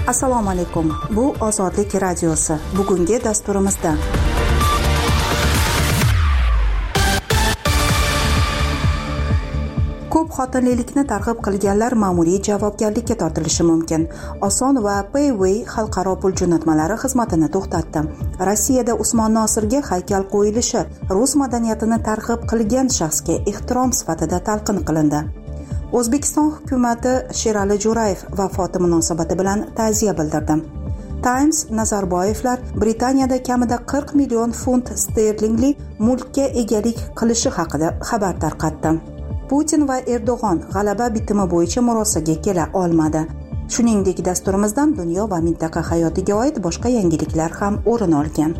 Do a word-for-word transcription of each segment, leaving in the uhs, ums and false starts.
Assalomu alaykum. Bu Ozodlik radiosi. Bugungi dasturimizda ko'p xotinlilikni targ'ib qilganlar ma'muriy javobgarlikka tortilishi mumkin. Oson va Payway xalqaro pul jo'natmalari xizmatini to'xtatdi. Rossiyada Usmon Nosirga haykal qo'yilishi rus madaniyatini targ'ib qilgan shaxsga ehtirom sifatida talqin qilindi. O'zbekiston hukumati Sherali Jo'rayev vafoti munosabati bilan ta'ziya bildirdi. Times Nazarboyevlar Britaniyada kamida qirq million funt sterlingli mulkka egalik qilishi haqida xabar tarqatdi. Putin va Erdo'g'on g'alaba bitimi bo'yicha murosaga kela olmadi. Shuningdek, dasturimizdan dunyo va mintaqa hayotiga oid boshqa yangiliklar ham o'rin olgan.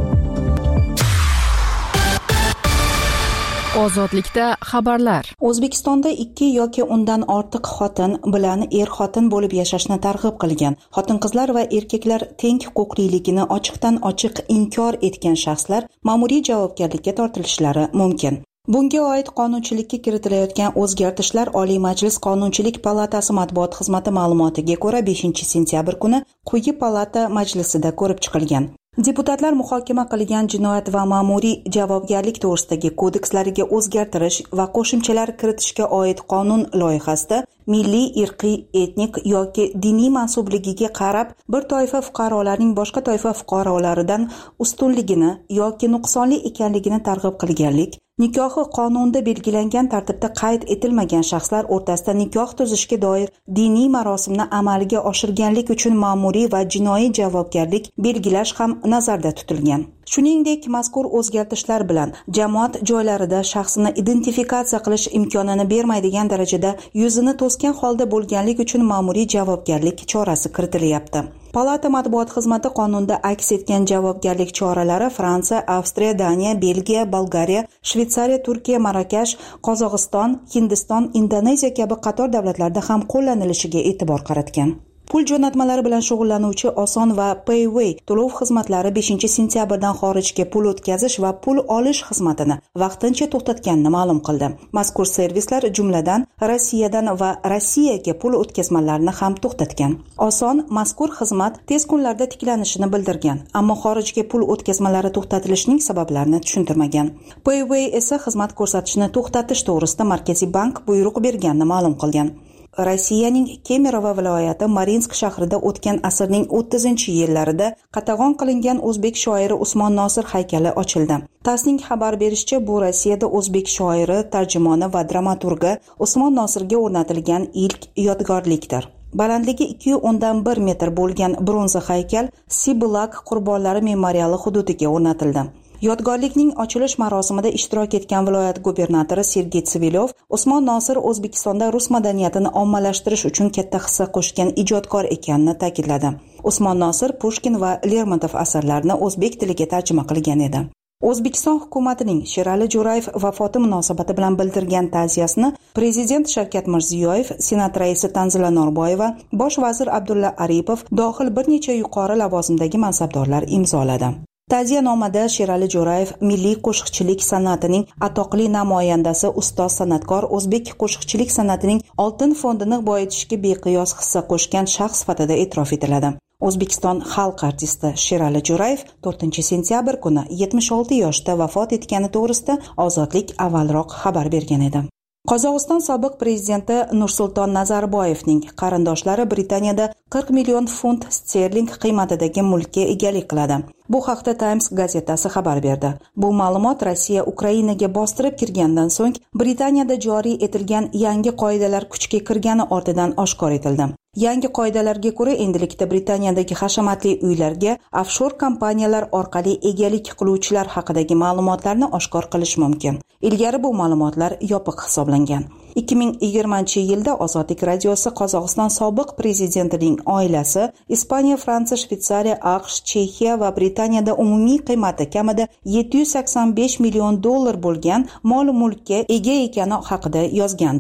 Ozodlikda xabarlar. O'zbekistonda ikki yoki undan ortiq xotin bilan er-xotin bo'lib yashashni targ'ib qilgan, xotin-qizlar va erkaklar teng huquqliligini ochiqdan ochiq inkor etgan shaxslar ma'muriy javobgarlikka tortilishlari mumkin. Bunga oid qonunchilikka kiritilayotgan o'zgartishlar Oliy Majlis Qonunchilik palatasi matbuot xizmati ma'lumotiga ko'ra beshinchi sentyabr kuni quyi palata majlisida ko'rib chiqilgan. Deputatlar muhokama qilgan jinoyat va ma'muriy javobgarlik to'g'risidagi kodekslariga o'zgartirish va qo'shimchalar kiritishga oid qonun loyihasida milliy, irqiy, etnik yoki diniy mansubligiga qarab bir toifa fuqarolarning boshqa toifa fuqarolaridan ustunligini yoki nuqsonli ekanligini targ'ib qilganlik, nikohi qonunda belgilangan tartibda qayd etilmagan shaxslar o'rtasida nikoh tuzishga doir diniy marosimni amalga oshirganlik uchun ma'muriy va jinoiy javobgarlik belgilash ham nazarda tutilgan. Shuningdek, mazkur o'zgartishlar bilan jamoat joylarida shaxsini identifikatsiya qilish imkonini bermaydigan darajada yuzini to'sgan holda bo'lganlik uchun ma'muriy javobgarlik chorasi kiritilyapti. Palata matbuot xizmati qonunda aks etgan javobgarlik choralari Fransiya, Avstriya, Daniya, Belgiya, Bolgariya, Shveysariya, Turkiya, Marokash, Qozog'iston, Hindiston, Indoneziya kabi qator davlatlarda ham qo'llanilishiga e'tibor qaratgan. Pul jo'natmalari bilan shug'ullanuvchi Oson va Payway to'lov xizmatlari beshinchi sentyabrdan xorijga pul o'tkazish va pul olish xizmatini vaqtincha to'xtatganini ma'lum qildi. Mazkur servislar jumladan Rossiyadan va Rossiyaga pul o'tkazmalarini ham to'xtatgan. Oson mazkur xizmat tez kunlarda tiklanishini bildirgan, ammo xorijga pul o'tkazmalari to'xtatilishining sabablarini tushuntirmagan. Payway esa xizmat ko'rsatishni to'xtatish to'g'risida Markaziy bank buyruq berganini ma'lum qilgan. Rossiyaning Kemerovo viloyati Marinsk shahrida o'tgan asrning o'ttizinchi yillarida qatag'on qilingan o'zbek shoiri Usmon Nosir haykali ochildi. TASSning xabar berishicha, bu Rossiyada o'zbek shoiri, tarjimoni va dramaturgi Usmon Nosirga o'rnatilgan ilk yodgorlikdir. Balandligi ikki o'ndan bir metr bo'lgan bronza haykal Sibulak qurbonlari memoriali hududiga o'rnatildi. Yodgorlikning ochilish marosimida ishtirok etgan viloyat gubernatori Sergey Tsivilyov Usmon Nosir O'zbekistonda rus madaniyatini ommalashtirish uchun katta hissa qo'shgan ijodkor ekanini ta'kidladi. Usmon Nosir Pushkin va Lermontov asarlarini o'zbek tiliga tarjima qilgan edi. O'zbekiston hukumatining Sherali Jo'rayev vafoti munosabati bilan bildirgan ta'ziyasini Prezident Shavkat Mirziyoyev, Senat raisi Tanzila Norboyeva, Bosh vazir Abdulla Aripov dohil bir necha yuqori lavozimdagi mansabdorlar imzoladi. Ta'ziyanomada Sherali Jo'rayev milliy qo'shiqchilik san'atining atoqli namoyandasi, ustoz san'atkor, o'zbek qo'shiqchilik san'atining oltin fondini boyitishga beqiyos hissa qo'shgan shaxs sifatida e'tirof etiladi. O'zbekiston xalq artisti Sherali Jo'rayev to'rtinchi sentyabr kuni yetmish olti yoshda vafot etgani to'g'risida Ozodlik avvalroq xabar bergan edi. Qozog'iston sobiq prezidenti Nursulton Nazarboyevning qarindoshlari Britaniyada qirq million funt sterling qiymatidagi mulkka egalik qiladi. Bu haqda Times gazetasi xabar berdi. Bu ma'lumot Rossiya Ukrainaga bostirib kirgandan so'ng Britaniyada joriy etilgan yangi qoidalar kuchga kirgani ortidan oshkor etildi. Yangi qoidalarga ko'ra endilikda Britaniyadagi hashamatli uylarga offshor kompaniyalar orqali egalik qiluvchilar haqidagi ma'lumotlarni oshkor qilish mumkin. Ilgari bu ma'lumotlar yopiq hisoblangan. ikki ming yigirmanchi yilda Ozodlik radiosi Qozog'iston sobiq prezidentining oilasi Ispaniya, Fransiya, Shveysariya, AQSh, Chexiya va Britaniyada umumiy qiymati kamida yetti yuz sakson besh million dollar bo'lgan mol-mulkka ega ekani haqida yozgandi.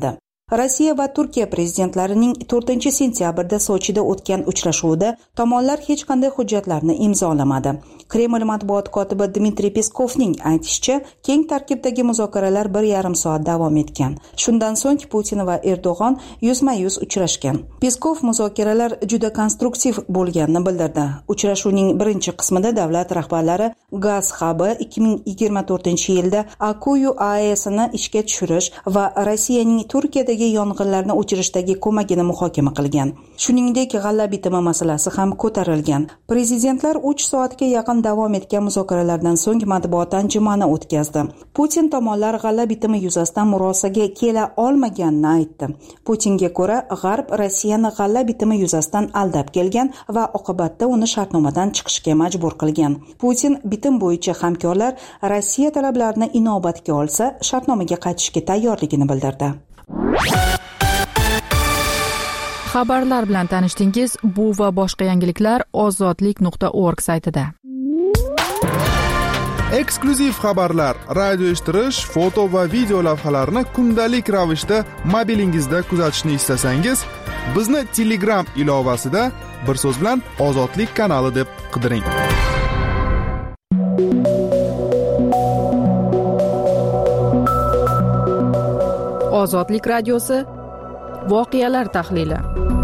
Rossiya va Turkiya prezidentlarining to'rtinchi sentyabrda Sochida o'tgan uchrashuvida tomonlar hech qanday hujjatlarni imzolamadi. Kreml matbuot kotibi Dmitriy Peskovning aytishicha, keng tarkibdagi muzokaralar bir yarim soat davom etgan. Shundan so'ng Putin va Erdo'g'on yuzma-yuz uchrashgan. Peskov muzokaralar juda konstruktiv bo'lganini bildirdi. Uchrashuvning birinchi qismida davlat rahbarlari gaz hubi ikki ming yigirma to'rtinchi yilda Akuyu A E S'ni ishga tushirish va Rossiyaning Turkiyadagi yong'inlarni o'chirishdagi ko'magini muhokama qilgan. Shuningdek, g'alla bitimi masalasi ham ko'tarilgan. Prezidentlar uch soatga yaqin davom etgan muzokaralardan so'ng matbuot anjumani o'tkazdi. Putin tomonlar g'alla bitimi yuzasidan murosaga kela olmaganini aytdi. Putinga ko'ra, G'arb Rossiyani g'alla bitimi yuzasidan aldab kelgan va oqibatda uni shartnomadan chiqishga majbur qilgan. Putin bitim bo'yicha hamkorlar Rossiya talablarini inobatga olsa, shartnomaga qaytishga tayyorligini bildirdi. Xabarlar bilan tanishdingiz. Bu va boshqa yangiliklar ozodlik nuqta org saytida. Eksklyuziv xabarlar, radio eshittirish, foto va video lavhalarni kundalik ravishda mobilingizda kuzatishni istasangiz, bizni Telegram ilovasida bir so'z bilan Ozodlik kanali deb qidiring. Ozodlik radiosi voqealar tahlili.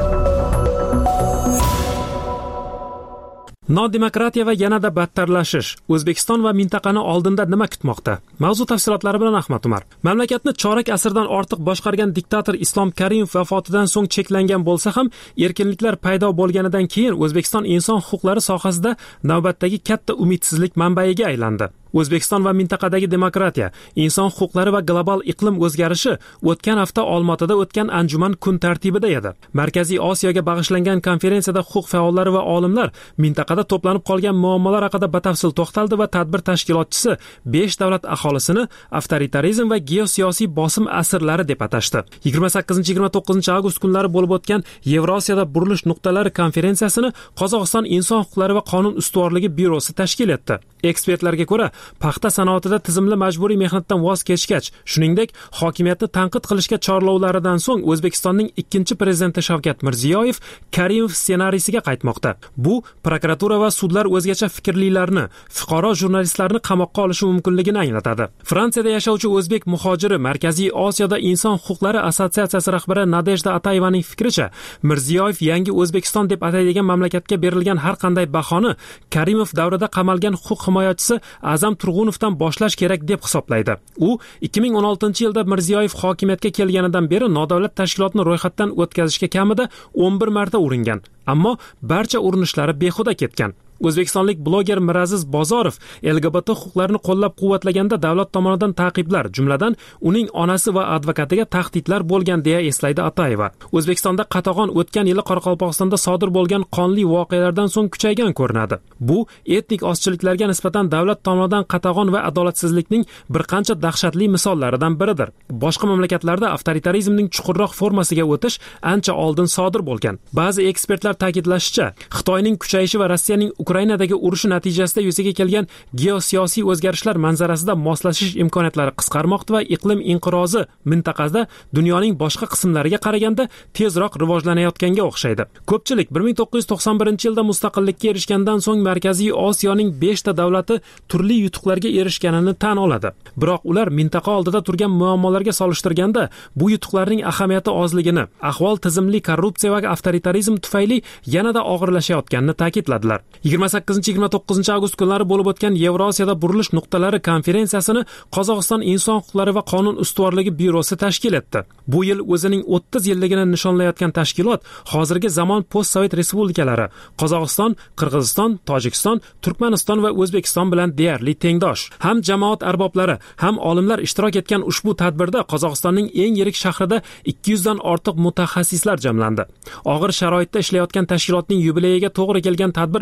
Nodemokratiya va yanada battarlashish. O'zbekiston va mintaqani oldinda nima kutmoqda? Mavzu tafsilotlari bilan Ahmad Umar. Mamlakatni chorak asrdan ortiq boshqargan diktator Islom Karimov vafotidan so'ng cheklangan bo'lsa ham, erkinliklar paydo bo'lganidan keyin O'zbekiston inson huquqlari sohasida navbatdagi katta umidsizlik manbaiga aylandi. O'zbekiston va mintaqadagi demokratiya, inson huquqlari va global iqlim o'zgarishi o'tgan hafta Olmaotada o'tgan anjuman kun tartibida edi. Markaziy Osiyoga bag'ishlangan konferensiyada huquq faollari va olimlar mintaqada to'planib qolgan muammolar haqida batafsil to'xtaldi va tadbir tashkilotchisi besh davlat aholisini avtoritarizm va geosiyosiy bosim asrlari deb atashdi. yigirma sakkizinchi yigirma to'qqizinchi avgust kunlari bo'lib o'tgan Yevrosiyada burilish nuqtalari konferensiyasini Qozog'iston inson huquqlari va qonun ustuvorligi byurosi tashkil etdi. Ekspertlarga ko'ra, paxta sanoatida tizimli majburiy mehnatdan voz kechgach, shuningdek, hokimiyatni tanqid qilishga chorlovlaridan so'ng O'zbekistonning ikkinchi prezidenti Shavkat Mirziyoyev Karimov ssenariysiga qaytmoqda. Bu prokuratura va sudlar o'zgacha fikrlilarni, fuqaro jurnalistlarni qamoqqa olishi mumkinligini anglatadi. Fransiyada yashovchi o'zbek muhojiri Markaziy Osiyoda inson huquqlari assotsiatsiyasi rahbari Nadejda Atayevaning fikricha, Mirziyoyev yangi O'zbekiston deb ataydigan mamlakatga berilgan har qanday bahoni Karimov davrida qamalgan huquq himoyachisi Azam Turg'unovdan boshlash kerak deb hisoblaydi. U ikki ming o'n oltinchi yilda Mirziyoyev hokimiyatga kelganidan beri nodavlat tashkilotni ro'yxatdan o'tkazishga kamida o'n bir marta uringan, ammo barcha urinishlari behuda ketgan. O'zbekistonlik bloger Miraziz Bozorov L G B T huquqlarini qo'llab-quvvatlaganda davlat tomonidan ta'qiblar, jumladan uning onasi va advokatiga tahdidlar bo'lgan deya eslaydi Atayeva. O'zbekistonda qatag'on o'tgan yili Qoraqalpog'istonda sodir bo'lgan qonli voqealardan so'ng kuchaygan ko'rinadi. Bu etnik ozchiliklarga nisbatan davlat tomonidan qatag'on va adolatsizlikning bir qancha dahshatli misollaridan biridir. Boshqa mamlakatlarda avtoritarizmning chuqurroq formasiga o'tish ancha oldin sodir bo'lgan. Ba'zi ekspertlar ta'kidlashicha, Xitoyning kuchayishi va Rossiyaning Ukrainadagi urushi natijasida yuzaga kelgan geosiyosiy o'zgarishlar manzarasida moslashish imkoniyatlari qisqarmoqda va iqlim inqirozi mintaqada dunyoning boshqa qismlariga qaraganda tezroq rivojlanayotganga o'xshaydi. Ko'pchilik bir ming to'qqiz yuz to'qson birinchi yilda mustaqillikka erishgandan so'ng Markaziy Osiyoning besh ta davlati turli yutuqlarga erishganini tan oladi. Biroq ular mintaqa oldida turgan muammolarga solishtirganda bu yutuqlarning ahamiyati ozligini, ahvol tizimli korrupsiya va avtoritarizm tufayli yanada og'irlashayotganini ta'kidladilar. yigirma sakkizinchi yigirma to'qqizinchi avgust kunlari bo'lib o'tgan Yevrosiyada burilish nuqtalari konferensiyasini Qozog'iston inson huquqlari va qonun ustuvorligi byurosi tashkil etdi. Bu yil o'zining o'ttiz yilligini nishonlayotgan tashkilot hozirgi zamon post-sovet respublikalari Qozog'iston, Qirg'iziston, Tojikiston, Turkmaniston va O'zbekiston bilan deyarli tengdosh. Ham jamoat arboblari, ham olimlar ishtirok etgan ushbu tadbirda Qozog'istonning eng yirik shahrida ikki yuz dan ortiq mutaxassislar jamlandi. Og'ir sharoitda ishlayotgan tashkilotning yubileyiga to'g'ri kelgan tadbir ishtirokchilari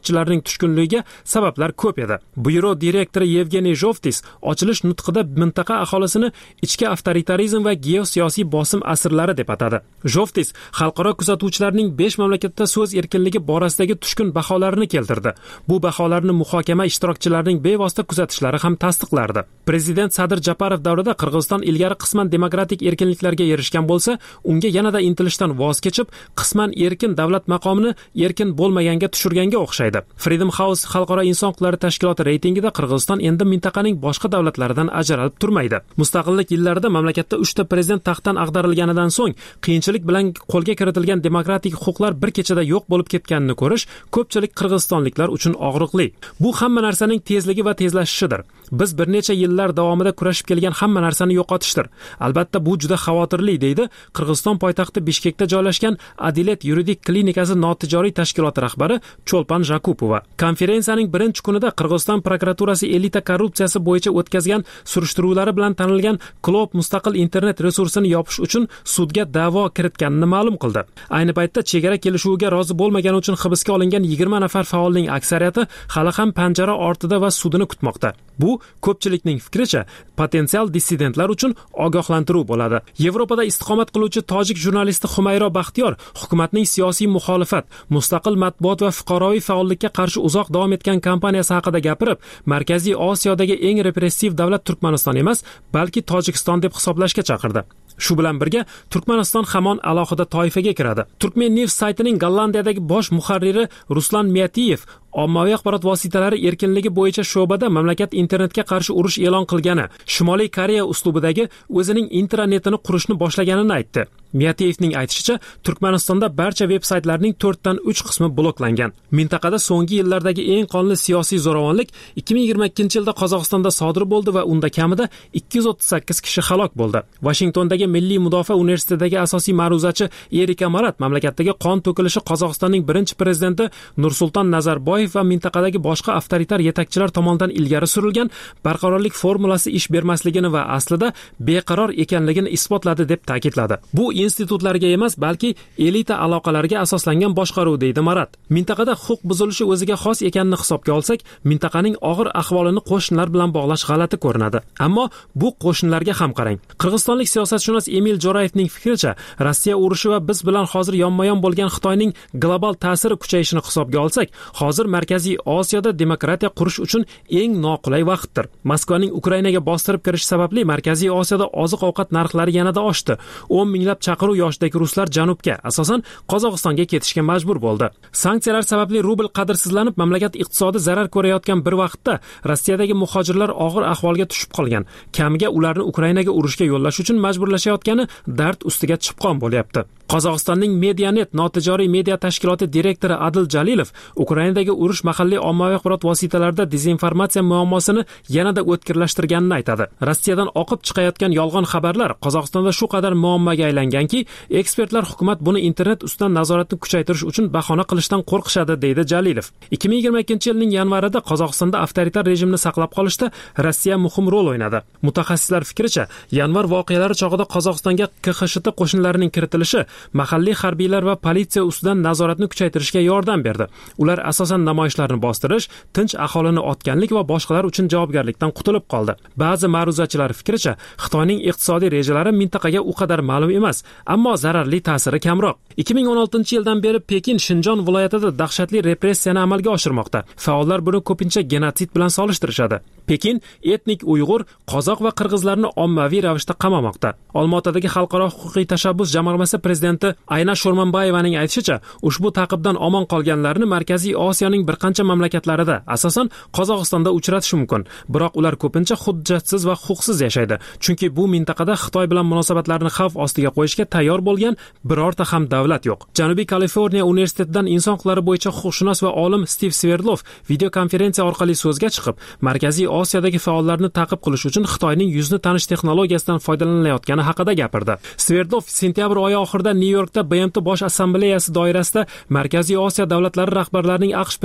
ishtirokchilarining tushkunligiga sabablar ko'p edi. Byuro direktori Yevgeniy Zhovtis ochilish nutqida mintaqa aholisini ichki avtoritarizm va geosiyosiy bosim asirlari deb atadi. Zhovtis xalqaro kuzatuvchilarning besh mamlakatda so'z erkinligi borasidagi tushkun baholarini keltirdi. Bu baholarni muhokama ishtirokchilarining bevosita kuzatishlari ham tasdiqlardi. Prezident Sadir Japarov davrida Qirg'iziston ilgari qisman demokratik erkinliklarga erishgan bo'lsa, unga yanada intilishdan voz kechib, qisman erkin davlat maqomini erkin bo'lmaganga tushirganga o'xshaydi. Freedom House xalqaro inson huquqlari tashkiloti reytingida Qirg'iziston endi mintaqaning boshqa davlatlaridan ajralib turmaydi. Mustaqillik yillarida mamlakatda uchta prezident taxtdan ag'darilganidan so'ng qiyinchilik bilan qo'lga kiritilgan demokratik huquqlar bir kechada yo'q bo'lib ketganini ko'rish ko'pchilik qirg'izistonliklar uchun og'riqli. Bu hamma narsaning tezligi va tezlashishidir. Biz bir necha yillar davomida kurashib kelgan hamma narsani yo'qotishdir. Albatta bu juda xavotirli, deydi Qirg'iziston poytaxti Bishkekda joylashgan Adilet yuridik klinikasi notijoriy tashkiloti rahbari Cho'lpan Jakupova. Konferensiyaning birinchi kunida Qirg'iziston prokuraturasi elita korrupsiyasi bo'yicha o'tkazgan surishtiruvlari bilan tanilgan Klob mustaqil internet resursini yopish uchun sudga da'vo kiritganini ma'lum qildi. Ayni paytda chegara kelishuviga rozi bo'lmagani uchun hibsga olingan yigirma nafar faolning aksariyati hali ham panjara ortida va sudini kutmoqda. Bu ko'pchilikning fikricha potensial dissidentlar uchun ogohlantiruv bo'ladi. Yevropada istiqomat qiluvchi tojik jurnalisti Xumayro Baxtiyor hukumatning siyosiy muxolifat, mustaqil matbuot va fuqaroviy faollikka qarshi uzoq davom etgan kampaniyasi haqida gapirib, Markaziy Osiyodagi eng repressiv davlat Turkmaniston emas, balki Tojikiston deb hisoblashga chaqirdi. Shu bilan birga Turkmaniston hamon alohida toifaga kiradi. Turkmen News saytining Gollandiyadagi bosh muharriri Ruslan Miyatiyev ommaviy axborot vositalari erkinligi bo'yicha sho'bada mamlakat internetga qarshi urush e'lon qilgani, Shimoliy Koreya uslubidagi o'zining intranetini qurishni boshlaganini aytdi. Miyatiyevning aytishicha, Turkmanistonda barcha veb-saytlarning to'rtdan uch qismi bloklangan. Mintaqada so'nggi yillardagi eng qonli siyosiy zo'ravonlik ikki ming yigirma ikkinchi yilda Qozog'istonda sodir bo'ldi va unda kamida ikki yuz o'ttiz sakkiz kishi halok bo'ldi. Washingtondagi Milliy mudofaa universitetidagi asosiy ma'ruzachi Erika Marat mamlakatdagi qon to'kilishi Qozog'istonning birinchi prezidenti Nursulton Nazarboyev va mintaqadagi boshqa avtoritar yetakchilar tomonidan ilgari surilgan barqarorlik formulasi ish bermasligini va aslida beqaror ekanligini isbotladi deb ta'kidladi. Bu institutlarga emas, balki elita aloqalarga asoslangan boshqaruv, deydi Marat. Mintaqada huquq buzilishi o'ziga xos ekanini hisobga olsak, mintaqaning og'ir ahvolini qo'shnilar bilan bog'lash g'alati ko'rinadi. Ammo bu qo'shnilarga ham qarang. Qirg'izistonlik siyosatshunos Emil Jo'rayevning fikricha, Rossiya urushi va biz bilan hozir yonma-yon bo'lgan Xitoyning global ta'siri kuchayishini hisobga olsak, hozir Markaziy Osiyoda demokratiya qurish uchun eng noqulay vaqtdir. Moskvaning Ukrainaga bostirib kirishi sababli Markaziy Osiyoda oziq-ovqat narxlari yanada oshdi. o'n minglab chaqiruv yoshidagi ruslar janubga, asosan Qozog'istonga ketishga majbur bo'ldi. Sanksiyalar sababli rubl qadrsizlanib, mamlakat iqtisodi zarar ko'rayotgan bir vaqtda Rossiyadagi muhojirlar og'ir ahvolga tushib qolgan. Kamiga ularni Ukrainaga urushga yo'llash uchun majburlashayotgani dard ustiga chipqon bo'lyapti. Qozog'istonning Medianet notijoriy media tashkiloti direktori Adil Jalilov Ukrainadagi urush mahalliy ommaviy axborot vositalarida dezinformatsiya muammosini yanada o'tkirlashtirganini aytadi. Rossiyadan oqib chiqayotgan yolg'on xabarlar Qozog'istonda shu qadar muammoga aylanganki, ekspertlar hukumat buni internet ustidan nazoratni kuchaytirish uchun bahona qilishdan qo'rqishadi, deydi Jalilov. ikki ming yigirma ikkinchi yilning yanvarida Qozog'istonda avtoritar rejimni saqlab qolishda Rossiya muhim rol o'ynadi. Mutaxassislar fikricha, yanvar voqealari chog'ida Qozog'istonga K X S H T qo'shinlarining kiritilishi mahalliy harbiylar va politsiya ustidan nazoratni kuchaytirishga yordam berdi. Ular asosan namoyishlarni bostirish, tinch aholini otganlik va boshqalar uchun javobgarlikdan qutulib qoldi. Ba'zi ma'ruzachilar fikricha, Xitoyning iqtisodiy rejalari mintaqaga u qadar ma'lum emas, ammo zararli ta'siri kamroq. ikki ming o'n oltinchi yildan beri Pekin Shinjon viloyatida dahshatli repressiyani amalga oshirmoqda. Faollar buni ko'pincha genotsid bilan solishtirishadi. Pekin etnik Uyg'ur, qozoq va qirg'izlarni ommaviy ravishda qamamoqda. Olmaotadagi xalqaro huquqiy tashabbus jamg'armasi prezidenti Ayna Sho'rmanbayevaning aytishicha, ushbu ta'qibdan omon qolganlarni Markaziy Osiyoning bir qancha mamlakatlarida, asosan Qozog'istonda uchratish mumkin. Biroq ular ko'pincha hujjatsiz va huquqsiz yashaydi, chunki bu mintaqada Xitoy bilan munosabatlarni xavf ostiga qo'yishga tayyor bo'lgan birorta ham davlat yo'q. Janubiy Kaliforniya universitetidan inson huquqlari bo'yicha huquqshunos va olim Stiv Sverdlov video konferensiya orqali so'zga chiqib, Markaziy Osiyodagi faollarni ta'qib qilish uchun Xitoyning yuzni tanish texnologiyasidan foydalanilayotgani haqida gapirdi. Sverdlov sentyabr oyi oxirida Nyu-Yorkda B M T bosh assambleyasi doirasida Markaziy Osiyo davlatlari rahbarlarining AQSh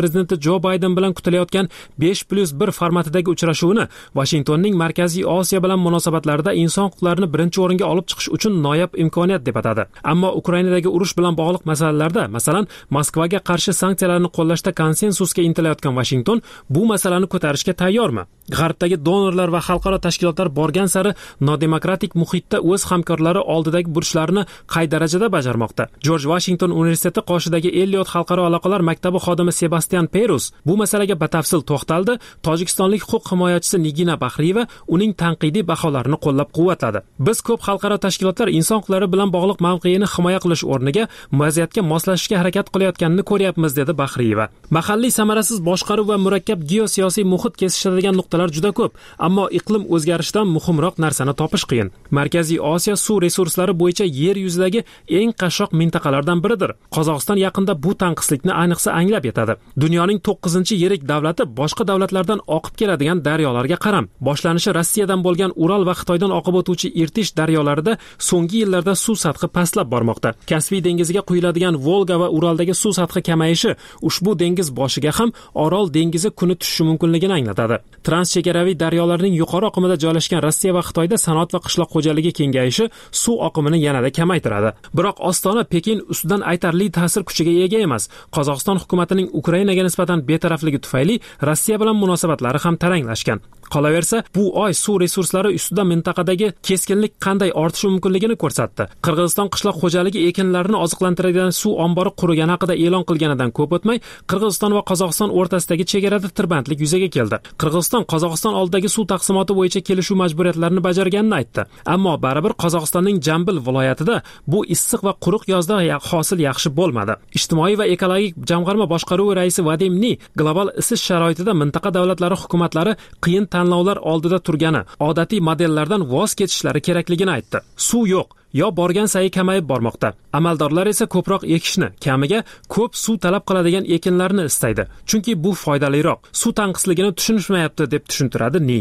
prezidenti Jo Bayden bilan kutilayotgan besh plus bir formatidagi uchrashuvni Vashingtonning Markaziy Osiyo bilan munosabatlarida inson huquqlarini birinchi o'ringa olib chiqish uchun noyob imkoniyat deb atadi. Ammo Ukrainadagi urush bilan bog'liq masalalarda, masalan, Moskvaga qarshi sanksiyalarni qo'llashda konsensusga intilayotgan Washington bu masalani ko'tarishga tayyormi? G'arbdagi donorlar va xalqaro tashkilotlar borgan sari nodemokratik muhitda o'z hamkorlari oldidagi burchlarini qay darajada bajarmoqda? Jorj Vashington universiteti qoshidagi Elliot xalqaro aloqalar maktabi xodimi Sebastian Perus bu masalaga batafsil to'xtaldi. Tojikistonlik huquq himoyachisi Nigina Baxriyeva uning tanqidiy baholarini qo'llab-quvvatladi. Biz ko'p xalqaro tashkilotlar inson huquqlari bilan bog'liq mavqeini himoya qilish o'rniga vaziyatga moslashishga harakat qilayotganini ko'ryapmiz, dedi Baxriyeva. Mahalliy samarasiz boshqaruv va murakkab geosiyosiy muhit kesishadigan nuqtalar juda ko'p, ammo iqlim o'zgarishidan muhimroq narsani topish qiyin. Markaziy Osiyo suv resurslari bo'yicha yer yuzidagi eng qashshoq mintaqalardan biridir. Qozog'iston yaqinda bu tanqislikni ayniqsa anglab yetadi. Dunyoning to'qqizinchi yirik davlati boshqa davlatlardan oqib keladigan daryolarga qaram. Boshlanishi Rossiyadan bo'lgan Ural va Xitoydan oqib o'tuvchi Irtish daryolarida so'nggi yillarda suv sathi pastlab bormoqda. Kaspiy dengiziga quyiladigan Volga va Uraldagi suv sathi kamayishi ushbu dengiz boshiga ham Orol dengizi kuni tushishi mumkinligini anglatadi. Transchegaraviy daryolarning yuqori oqimida joylashgan Rossiya va Xitoyda sanoat va qishloq xo'jaligi kengayishi suv oqimini yanada kamaytiradi. Biroq Ostona Pekin ustidan aytarli ta'sir kuchiga ega emas. Qozog'iston hukumatining Ukrainaga nisbatan betarafligi tufayli Rossiya bilan munosabatlari ham taranglashgan. Qolaversa, bu oy suv resurslari ustida mintaqadagi keskinlik qanday ortishi mumkinligini ko'rsatdi. Qirg'iziston qishloq xo'jaligi ekinlarini oziqlantiradigan suv ombori qurgani haqida e'lon qilganidan ko'p o'tmay, Qirg'iziston va Qozog'iston o'rtasidagi chegarada tirbandlik yuzaga keldi. Qirg'iziston Qozog'iston oldidagi suv taqsimoti bo'yicha kelishuv majburiyatlarini bajarganini aytdi. Ammo baribir Qozog'istonning Jambil viloyatida bu issiq va quruq yozda hosil yaxshi bo'lmadi. Ijtimoiy va ekologik jamg'arma boshqaruvi raisi Vadim Ni global isish sharoitida mintaqa davlatlari hukumatlari qiyin tanlovlar oldida turgani, odatiy modellardan voz kechishlari kerakligini aytdi. Suv yo'q, yo borgan sayi kamayib bormoqda. Amaldorlar esa ko'proq ekishni, kamiga ko'p suv talab qiladigan ekinlarni istaydi. Chunki bu foydaliroq. Suv tanqisligini tushunishmayapti, deb tushuntiradi Ni.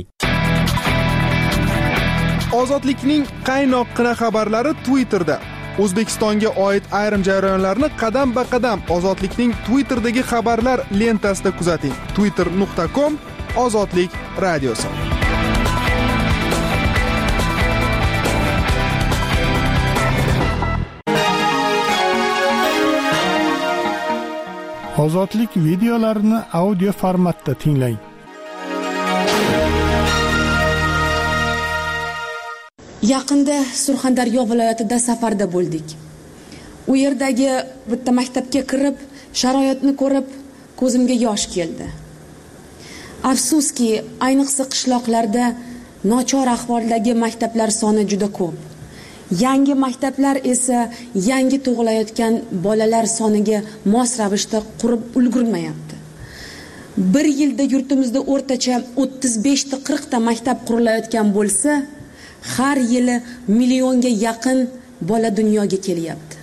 Ozodlikning qaynoqqina xabarlari Twitterda. O'zbekistonga oid ayrim jarayonlarni qadam-ba-qadam Ozodlikning Twitterdagi xabarlar lentasida kuzating. twitter nuqta com Ozodlik radiosi. Ozodlik videolarini audio formatda tinglang. Yaqinda Surxondaryo viloyatida safarda bo'ldik. U yerdagi bitta maktabga kirib, sharoitni ko'rib, ko'zimga yosh keldi. Afsuski, ayniqsa qishloqlarda nochor ahvoldagi maktablar soni juda ko'p. Yangi maktablar esa yangi tug'ilayotgan bolalar soniga mos ravishda qurib ulgurmayapti. Bir yilda yurtimizda o'rtacha o'ttiz besh ta qirq ta maktab qurilayotgan bo'lsa, har yili millionga yaqin bola dunyoga kelyapti.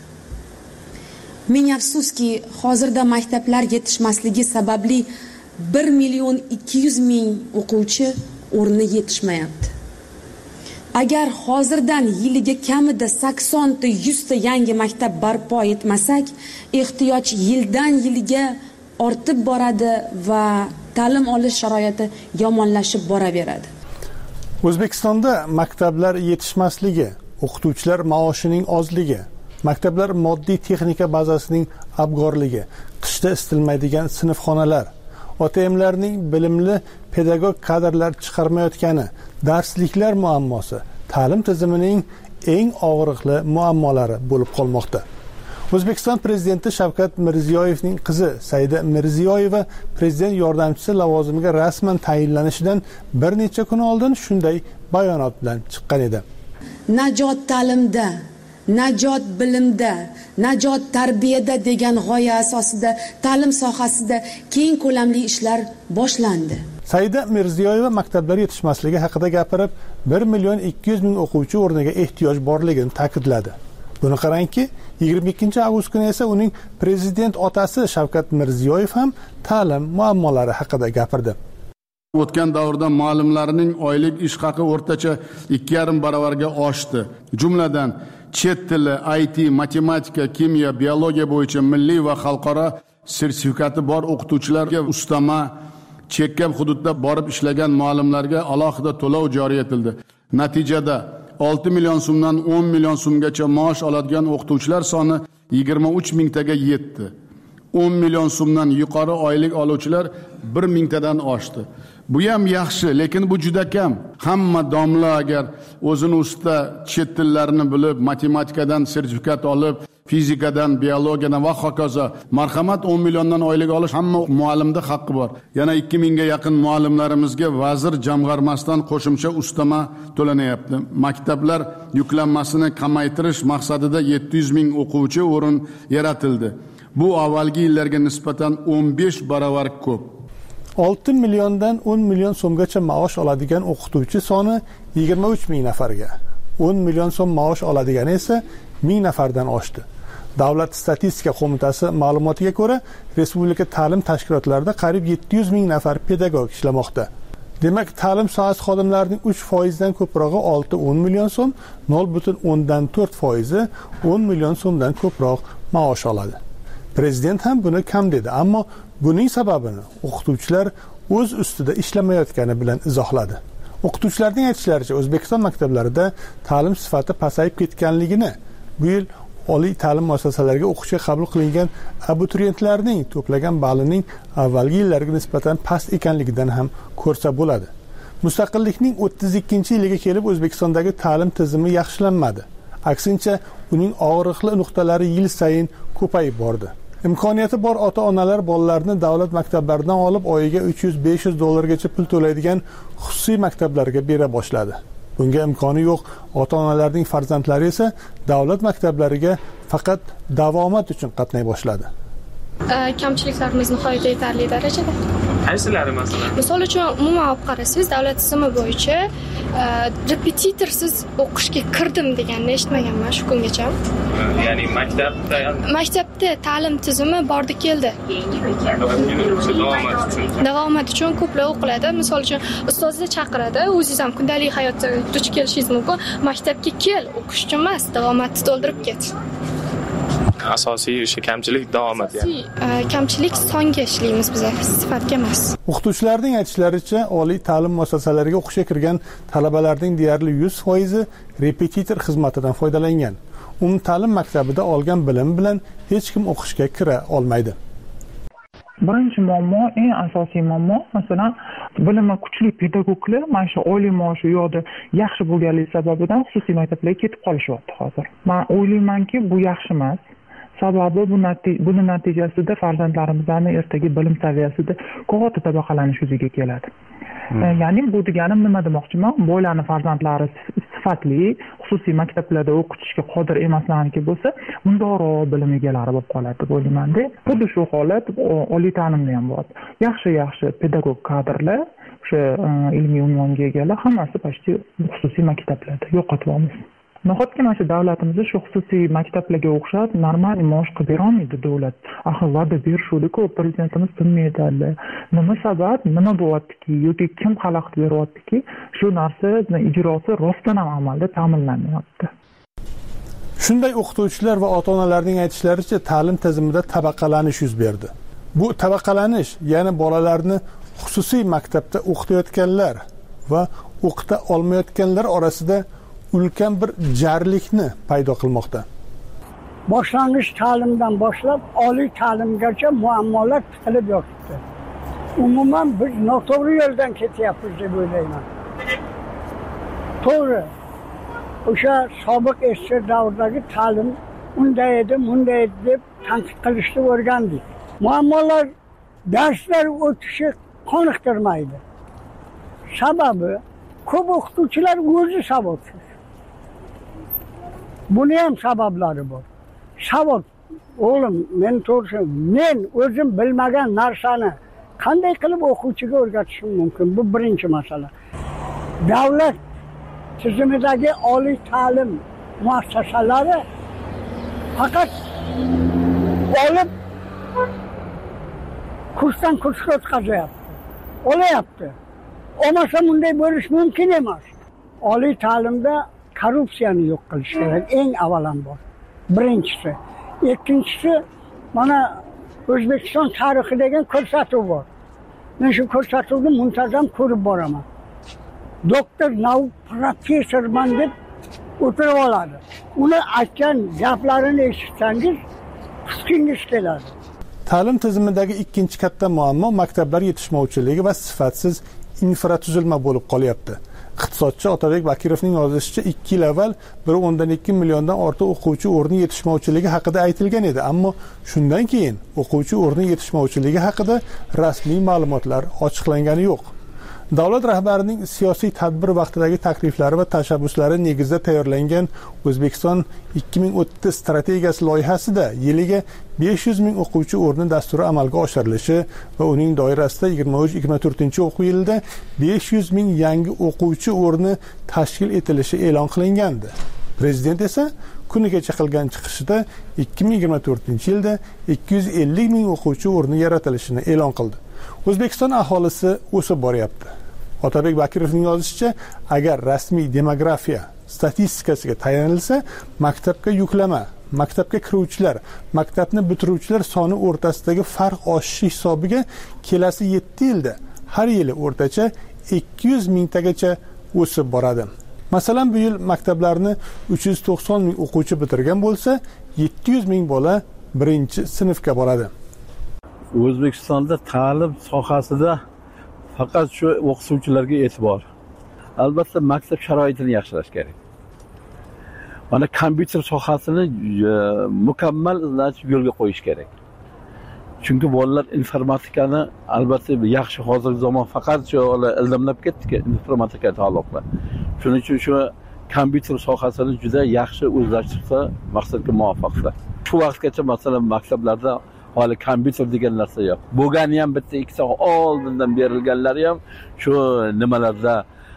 Ming afsuski, hozirda maktablar yetishmasligi sababli bir million ikki yuz ming o'quvchi o'rni yetishmayapti. Agar hozirdan yiliga kamida sakson ta yuz ta yangi maktab barpo etmasak, ehtiyoj yildan yilga ortib boradi va ta'lim olish sharoiti yomonlashib boraveradi. O'zbekistonda maktablar yetishmasligi, o'qituvchilar maoshining ozligi, maktablar moddiy texnika bazasining abgorligi, qishda isitilmaydigan sinfxonalar, ota-onalarning bilimli pedagog kadrlar chiqarmayotgani, darsliklar muammosi ta'lim tizimining eng og'riqli muammolari bo'lib qolmoqda. O'zbekiston prezidenti Shavkat Mirziyoyevning qizi Saida Mirziyoyeva prezident yordamchisi lavozimiga rasman tayinlanishidan bir necha kun oldin shunday bayonot bilan chiqqan edi. Najot ta'limda, najot bilimda, najot tarbiyada degan g'oya asosida ta'lim sohasida keng ko'lamli ishlar boshlandi. Saida Mirziyoyeva maktablar yetishmasligi haqida gapirib, bir million ikki yuz ming o'quvchi o'rniga ehtiyoj borligini ta'kidladi. Buni qarangki, yigirma ikkinchi avgust kuni esa uning prezident otasi Shavkat Mirziyoyev ham ta'lim muammolari haqida gapirdi. O'tgan davrda muallimlarning oylik ish haqi o'rtacha ikki yarim baravarga oshdi. Jumladan, chet tili, I T, matematika, kimyo, biologiya bo'yicha milliy va xalqaro sertifikati bor o'qituvchilarga ustama, chekkab hududda borib ishlagan muallimlarga alohida to'lov joriy etildi. Natijada olti million so'mdan o'n million so'mgacha maosh oladigan o'qituvchilar soni yigirma uch mingtaga yetdi. o'n million so'mdan yuqori oylik oluvchilar bir mingtadan oshdi. Bu ham yaxshi, lekin bu juda kam. Hamma domla agar o'zini usta chet tillarini bilib, matematikadan sertifikat olib, fizikadan, biologiyadan va hokazo, marhamat o'n milliondan oylik olish hamma muallimda haqqi bor. Yana ikki mingga yaqin muallimlarimizga vazir jamg'armasidan qo'shimcha ustama to'lanayapti. Maktablar yuklanmasini kamaytirish maqsadida yetti yuz ming o'quvchi o'rin yaratildi. Bu avvalgi yillarga nisbatan o'n besh barobar ko'p. olti milliondan o'n million so'mgacha maosh oladigan o'qituvchi soni yigirma uch ming nafarga, o'n million so'm maosh oladigani esa ming nafardan oshdi. Davlat statistika qo'mitasi ma'lumotiga ko'ra, respublika ta'lim tashkilotlarida qariyb yetti yuz ming nafar pedagog ishlamoqda. Demak, ta'lim sohasi xodimlarining uch foizdan ko'prog'i olti o'n million so'm, nol butun o'ndan to'rt foizi o'n million so'mdan ko'proq maosh oladi. Prezident ham buni kam dedi, ammo buning sababini o'qituvchilar o'z ustida ishlamayotgani bilan izohladi. O'qituvchilarning aytishlaricha, O'zbekiston maktablarida ta'lim sifati pasayib ketganligini, bu yil oliy ta'lim muassasalariga o'qishga qabul qilingan abituriyentlarning to'plagan ballining avvalgi yillarga nisbatan past ekanligidan ham ko'rsa bo'ladi. Mustaqillikning o'ttiz ikkinchi yiliga kelib O'zbekistondagi ta'lim tizimi yaxshilanmadi. Aksincha, uning og'riqli nuqtalari yil sayin ko'payib bordi. Imkoniyati bor ota-onalar bolalarini davlat maktablaridan olib oyiga uch yuz besh yuz dollargacha pul to'laydigan xususiy maktablarga bera boshladi. Bunga imkoni yo'q ota-onalarning farzandlari esa davlat maktablariga faqat davomat uchun qatnay boshladi. Kamchiliklarimiz nihoyatda yetarli darajada. Qaysilari masalan? Misol uchun, umuman olib qarasangiz, davlat tizimi bo'yicha repetitorsiz o'qishga kirdim deganni eshitmaganman shu kungacha. Ya'ni maktabda maktabda ta'lim tizimi bordi keldi. Davomat uchun. Davomat uchun ko'plar o'qiladi. Misol uchun, ustozni chaqiradi, o'zingiz ham kundalik hayotda duch kelishingiz mumkin. Maktabga kel, o'qish uchun emas, davomatni to'ldirib ket. Asosiy ishi kamchilik davomat yani. Kamchilik songa ishlaymiz biz, sifatga emas. O'qituvchilarning aytishlaricha, oliy ta'lim muassasalariga o'qishga kirgan talabalarning deyarli yuz foizi repetitor xizmatidan foydalangan. Umum ta'lim maktabida olgan bilim bilan hech kim o'qishga kira olmaydi. Birinchi muammo, eng asosiy muammo, masalan, bilimi kuchli pedagoglar mana shu oylik maoshi yo'da yaxshi bo'lganligi sababidan xususiy maktablarga ketib qolishyapti hozir. Men o'ylaymanki, bu yaxshi emas. Sababi bu buni natijasida farzandlarimizning ertaga bilim saviyasida ko'p tabaqalanish yuzaga keladi. Hmm. Ya'ni bu deganim nima demoqchiman? Boylarning farzandlari sifatli xususiy maktablarda o'qitishga qodir emaslarniki bo'lsa, undoroq bilim egalari bo'lib qoladi deb o'ylayman-da. Xuddi shu holat oliy ta'limda ham bor. Yaxshi-yaxshi pedagog kadrlar, o'sha ilmiy unvonga egalar hammasi почти xususiy maktablarda yo'qotyapmiz. Nahotki mana shu davlatimizda shu xususiy maktablarga o'xshab normal maosh qilib bera olmaydi davlat. Axir va'da berishdi-ku, prezidentimiz bilmaydi. Nima sabab, nima bo'lyaptiki, yoki kim xalaqit beryaptiki, shu narsa ijrosi rostdan ham amalda ta'minlanmayapti. Shunday o'qituvchilar va ota-onalarning aytishlaricha, ta'lim tizimida tabaqalanish yuz berdi. Bu tabaqalanish, ya'ni bolalarni xususiy maktabda o'qitayotganlar va o'qita olmayotganlar orasida ulkan bir jarlikni paydo qilmoqda. Boshlang'ich ta'limdan boshlab oliy ta'limgacha muammolar tiqilib yotibdi. Umuman biz noto'g'ri yo'ldan ketyapmiz deb o'ylayman. To'g'ri. O'sha sobiq eski davrdagi ta'lim unday edi, bunday edi deb tanqid qilishni o'rgandik. Muammolar darslar o'tishi qoniqtirmaydi. Sababi ko'p o'qituvchilar o'zi savodsiz. Buni ham sabablari bor. Savod, o'g'lim, men to'g'risi, men o'zim bilmagan narsani qanday qilib o'quvchiga o'rgatishim mumkin? Bu birinchi masala. Davlat tizimidagi oliy ta'lim muassasalari faqat olib kursdan kursga o'tkazayapti. Olayapti. Olmasa bunday bo'lish mumkin emas. Oliy ta'limda korrupsiyani yo'q qilish kerak, eng avvalambor. Birinchisi. Ikkinchisi, mana O'zbekiston tarixi degan ko'rsatuv bor. Men shu ko'rsatuvni muntazam ko'rib boraman. Doktor, nav professorman deb o'tirib oladi. Uni aytgan gaplarini eshitsangiz, qusqingiz keladi. Ta'lim tizimidagi ikkinchi katta muammo maktablar yetishmovchiligi va sifatsiz infratuzilma bo'lib qolyapti. Iqtisodchi Otabek Bakirovning yozishicha ikki yil avval bir o'ndan ikki milliondan ortiq o'quvchi o'rni yetishmovchiligi haqida aytilgan edi, ammo shundan keyin o'quvchi o'rni yetishmovchiligi haqida rasmiy ma'lumotlar ochiqlangani yo'q. Davlat rahbarining siyosiy tadbir vaqtidagi takliflari va tashabbuslari negizida tayyorlangan O'zbekiston ikki ming o'ttiz strategiyasi loyihasida yiliga besh yuz ming o'quvchi o'rni dasturi amalga oshirilishi va uning doirasida yigirma uch yigirma to'rtinchi o'quv yilida besh yuz ming yangi o'quvchi o'rni tashkil etilishi e'lon qilingandi. Prezident esa kuni kecha qilgan chiqishida ikki ming yigirma to'rtinchi yilda ikki yuz ellik ming o'quvchi o'rni yaratilishini e'lon qildi. O'zbekiston aholisi o'sib boryapti. Otabek Bakirovning yozishicha, agar rasmiy demografiya statistikasiga tayanilsa, maktabga yuklama, maktabga kiruvchilar, maktabni bitiruvchilar soni o'rtasidagi farq oshishi hisobiga kelasi yetti yilda har yili o'rtacha ikki yuz mingtagacha o'sib boradi. Masalan, bu yil maktablarni uch yuz to'qson ming o'quvchi bitirgan bo'lsa, yetti yuz ming bola birinchi sinfga boradi. O'zbekistonda ta'lim sohasida faqat shu o'qituvchilarga e'tibor. Albatta maktab sharoitini yaxshilash kerak. Mana kompyuter sohasini mukammal yo'lga qo'yish kerak. Chunki bolalar informatikani albatta yaxshi, hozirgi zamon faqat shu ildamlab ketdi informatikaga taalluqli. Shuning uchun shu kompyuter sohasini juda yaxshi o'zlashtirsa, maqsadga muvofiqdir. Shu vaqtgacha masalan maktablarda hali kompyuter degan narsa yo'q. Bo'lgani ham bitta ikkita oldindan berilganlari ham shu nimalarda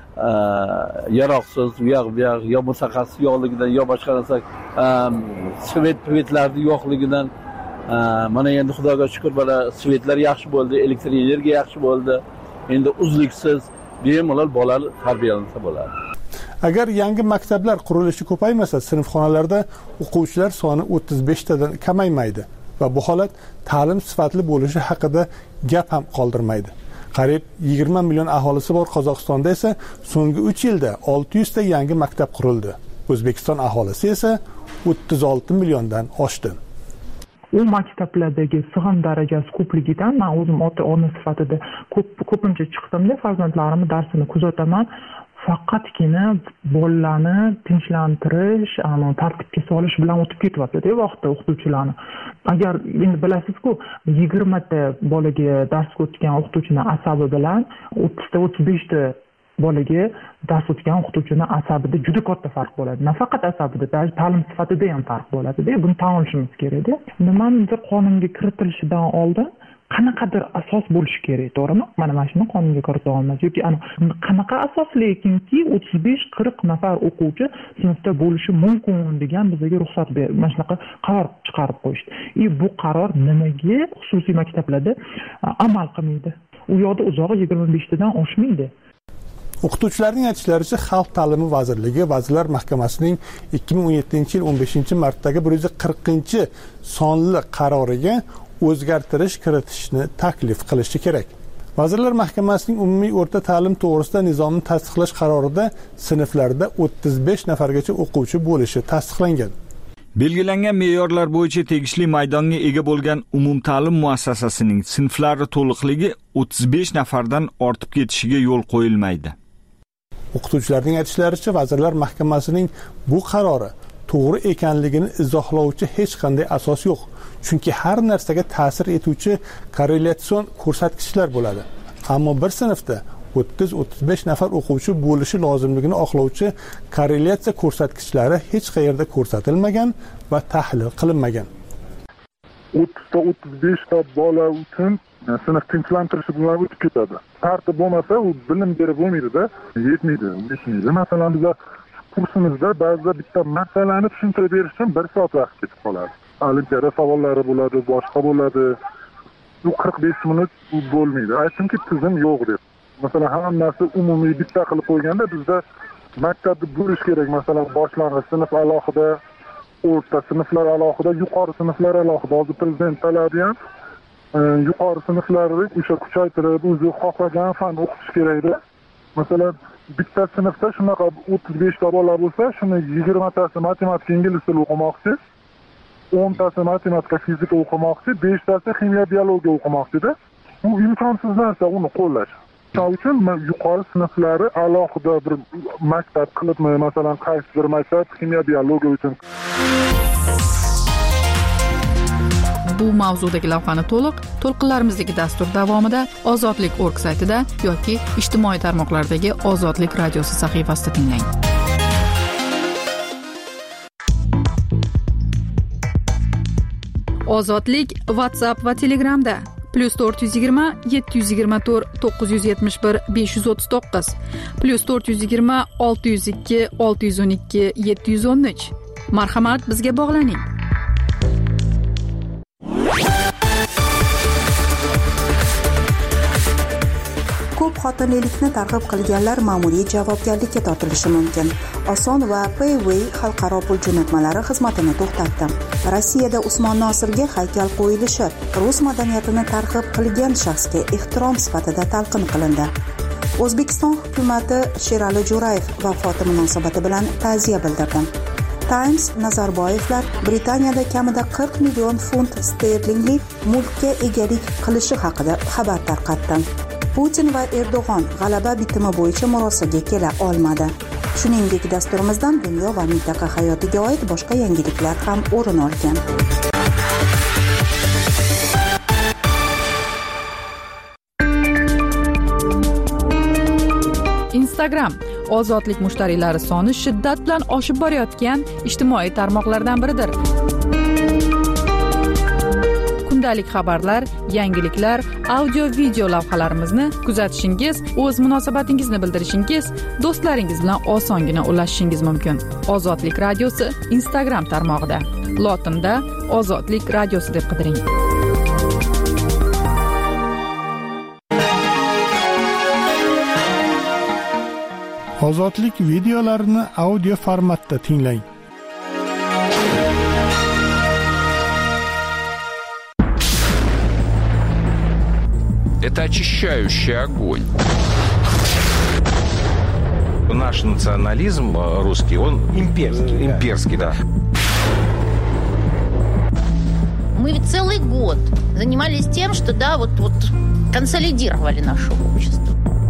yaroqsiz, u yoq bu yoq yo mutaxassis yo'qligidan yo boshqa narsa svet svetlarni yo'qligidan mana endi Xudoga shukr bala svetlar yaxshi bo'ldi, elektr energiya yaxshi bo'ldi. Endi uzluksiz bemalol bolalar tarbiyalansa bo'ladi. Agar yangi maktablar qurilishi ko'paymasa, sinfxonalarda o'quvchilar soni o'ttiz besh tadan kamaymaydi va bu holat ta'lim sifatli bo'lishi haqida gap ham qoldirmaydi. Qariyb yigirma million aholisi bor Qozog'istonda esa so'nggi uch yilda olti yuz ta yangi maktab qurildi. O'zbekiston aholisi esa o'ttiz olti milliondan oshdi. U maktablardagi sig'im darajasi ko'pligidan men o'zim ota-ona sifatida ko'p ko'pincha chiqdimda farzandlarimning darsini kuzataman. Faqatgina bolalarni tinchlantirish, ana tartibga solish bilan o'tib ketyapti-da vaqtda o'qituvchilarni. Agar endi bilasiz-ku, yigirma ta bolaga dars o'tgan o'qituvchining asabi bilan o'ttiz ta o'ttiz besh ta bolaga dars o'tgan o'qituvchining asabida juda katta farq bo'ladi. Nafaqat asabida, balki ta'lim sifatida ham farq bo'ladi-da. Buni tan olishimiz kerak-da. Nimanidir qonunga kiritilishidan oldin qanaqadir asos bo'lishi kerak, to'g'rimi? Mana mana shuni qonunga kirita olmaz yoki ana qanaqa asos, lekinki o'ttiz besh qirq nafar o'quvchi sinfda bo'lishi mumkin degan bizga ruxsat ber, mana shunaqa qaror chiqarib qo'yishdi. И bu qaror nimaga xususiy maktablarda amal qilmaydi? U yoqda uzog'i yigirma besh tadan oshmaydi. O'qituvchilarning aytishlaricha, Xalq ta'limi vazirligi Vazirlar Mahkamasining ikki ming o'n yettinchi yil o'n beshinchi martdagi bir yuz qirqinchi sonli qaroriga o'zgartirish kiritishni taklif qilishi kerak. Vazirlar Mahkamasining umumiy o'rta ta'lim to'g'risida nizomni tasdiqlash qarorida sinflarda o'ttiz besh nafargacha o'quvchi bo'lishi tasdiqlangan. Belgilangan me'yorlar bo'yicha tegishli maydonga ega bo'lgan umumta'lim muassasasining sinflari to'liqligi o'ttiz besh nafardan ortib ketishiga yo'l qo'yilmaydi. O'qituvchilarning aytishlaricha, Vazirlar Mahkamasining bu qarori to'g'ri ekanligini izohlovchi hech qanday asos yo'q. Chunki har narsaga ta'sir etuvchi korrelatsion ko'rsatkichlar bo'ladi. Ammo bir sinfda o'ttiz o'ttiz besh nafar o'quvchi bo'lishi lozimligini oqlovchi korrelyatsiya ko'rsatkichlari hech qayerda ko'rsatilmagan va tahlil qilinmagan. o'ttiz ta o'ttiz besh ta bola uchun sinf tinchlantirishi bilan o'tib ketadi. Tartib bo'lmasa, u bilim berib bo'lmaydi-da, yetmaydi, yetmaydi. Masalan, biz kursimizda ba'zida bitta masalani tushuntirib berish uchun bir soat vaqt ketib qoladi. Olimpiada savollari bo'ladi, boshqa bo'ladi. Bu qirq besh minut bo'lmaydi. Aytdimki, tizim yo'q deb. Masalan, hammasi umumiy bitta qilib qo'yganda bizda maktabni bo'lish kerak. Masalan, boshlang'ich sinf alohida, o'rta sinflar alohida, yuqori sinflar alohida. Hozir prezident talabi ham yuqori sinflarni o'sha kuchaytirib o'zi xohlagan fan o'qitish kerakda. Masalan, bitta sinfda shunaqa o'ttiz beshta bola bo'lsa, shuni yigirmatasi matematika, ingliz tili o'qimoqchi, o'ntasi matematika, fizika o'qimoqchi, beshtasi ximiya, biologiya o'qimoqchida. Bu imkonsiz narsa uni qo'llash. Shuning uchun yuqori sinflari alohida bir maktab qilibmi, masalan, qaysi bir maktab ximiya, biologiya uchun. Bu mavzudagi lavhani to'liq to'lqinlarimizdagi dastur davomida Ozodlik org saytida yoki ijtimoiy tarmoqlardagi Ozodlik radiosi sahifasida tinglang. Ozodlik WhatsApp va Telegramda plus to'rt yuz yigirma yetti yuz yigirma to'rt to'qqiz yuz yetmish bir besh yuz o'ttiz to'qqiz plus to'rt yuz yigirma olti yuz ikki olti yuz o'n ikki yetti yuz o'n uch. Marhamat, bizga bog'laning. Ko'p xotinlilikni targ'ib qilganlar ma'muriy javobgarlikka tortilishi mumkin. Oson va Payway xalqaro pul jo'natmalari xizmatini to'xtatdi. Rossiyada Usmon Nosirga haykal qo'yilishi rus madaniyatini targ'ib qilgan shaxsga ehtirom sifatida talqin qilindi. O'zbekiston hukumati Sherali Jo'rayev vafoti munosabati bilan ta'ziya bildirdi. Times Nazarboyevlar Britaniyada kamida qirq million funt sterlingli mulkka egalik qilishi haqida xabar tarqatdi. Putin va Erdo'g'on g'alaba bitimi bo'yicha murosaga kela olmadi. Shuningdek, dasturimizdan dunyo va mintaqa hayotiga oid boshqa yangiliklar ham o'rin olgan. Instagram ozodlik mushtariylari soni shiddat bilan oshib borayotgan ijtimoiy tarmoqlardan biridir. Kundalik xabarlar, yangiliklar, audio video lavhalarimizni kuzatishingiz, o'z munosabatingizni bildirishingiz, do'stlaringiz bilan osongina ulashishingiz mumkin. Ozodlik radiosi Instagram tarmog'ida. Lotinda Ozodlik radiosi deb qidiring. Ozodlik videolarini audio formatda tinglang. Это очищающий огонь. Наш национализм русский, он имперский, имперский, да. Мы ведь целый год занимались тем, что да, вот, вот консолидировали наше общество.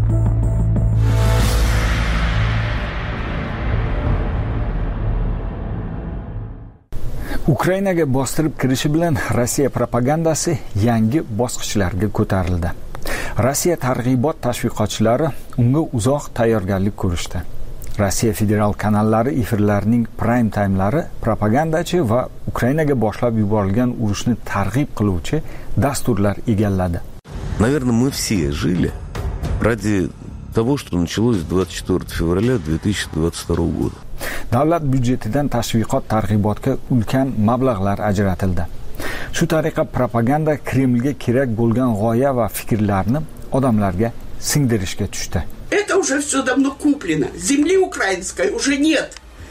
Ukrainaga bostirib kirishi bilan Rossiya propagandasi yangi bosqichlarga ko'tarildi. Rossiya targ'ibot tashviqotchilari unga uzoq tayyorgarlik ko'rishdi. Rossiya federal kanallari efirlarining prime timelari propagandachi va Ukrainaga boshlab yuborilgan urushni targ'ib qiluvchi dasturlar egalladi. Наверное, мы все жили ради того, что началось двадцать четвёртого февраля две тысячи двадцать второго года. Davlat byudjetidan tashviqot targ'ibotga ulkan mablag'lar ajratildi. Shu tariqa propaganda Kremlga kerak bo'lgan g'oya va fikrlarni odamlarga singdirishga tushdi. Это уже все давно куплено. Земли украинской уже нет.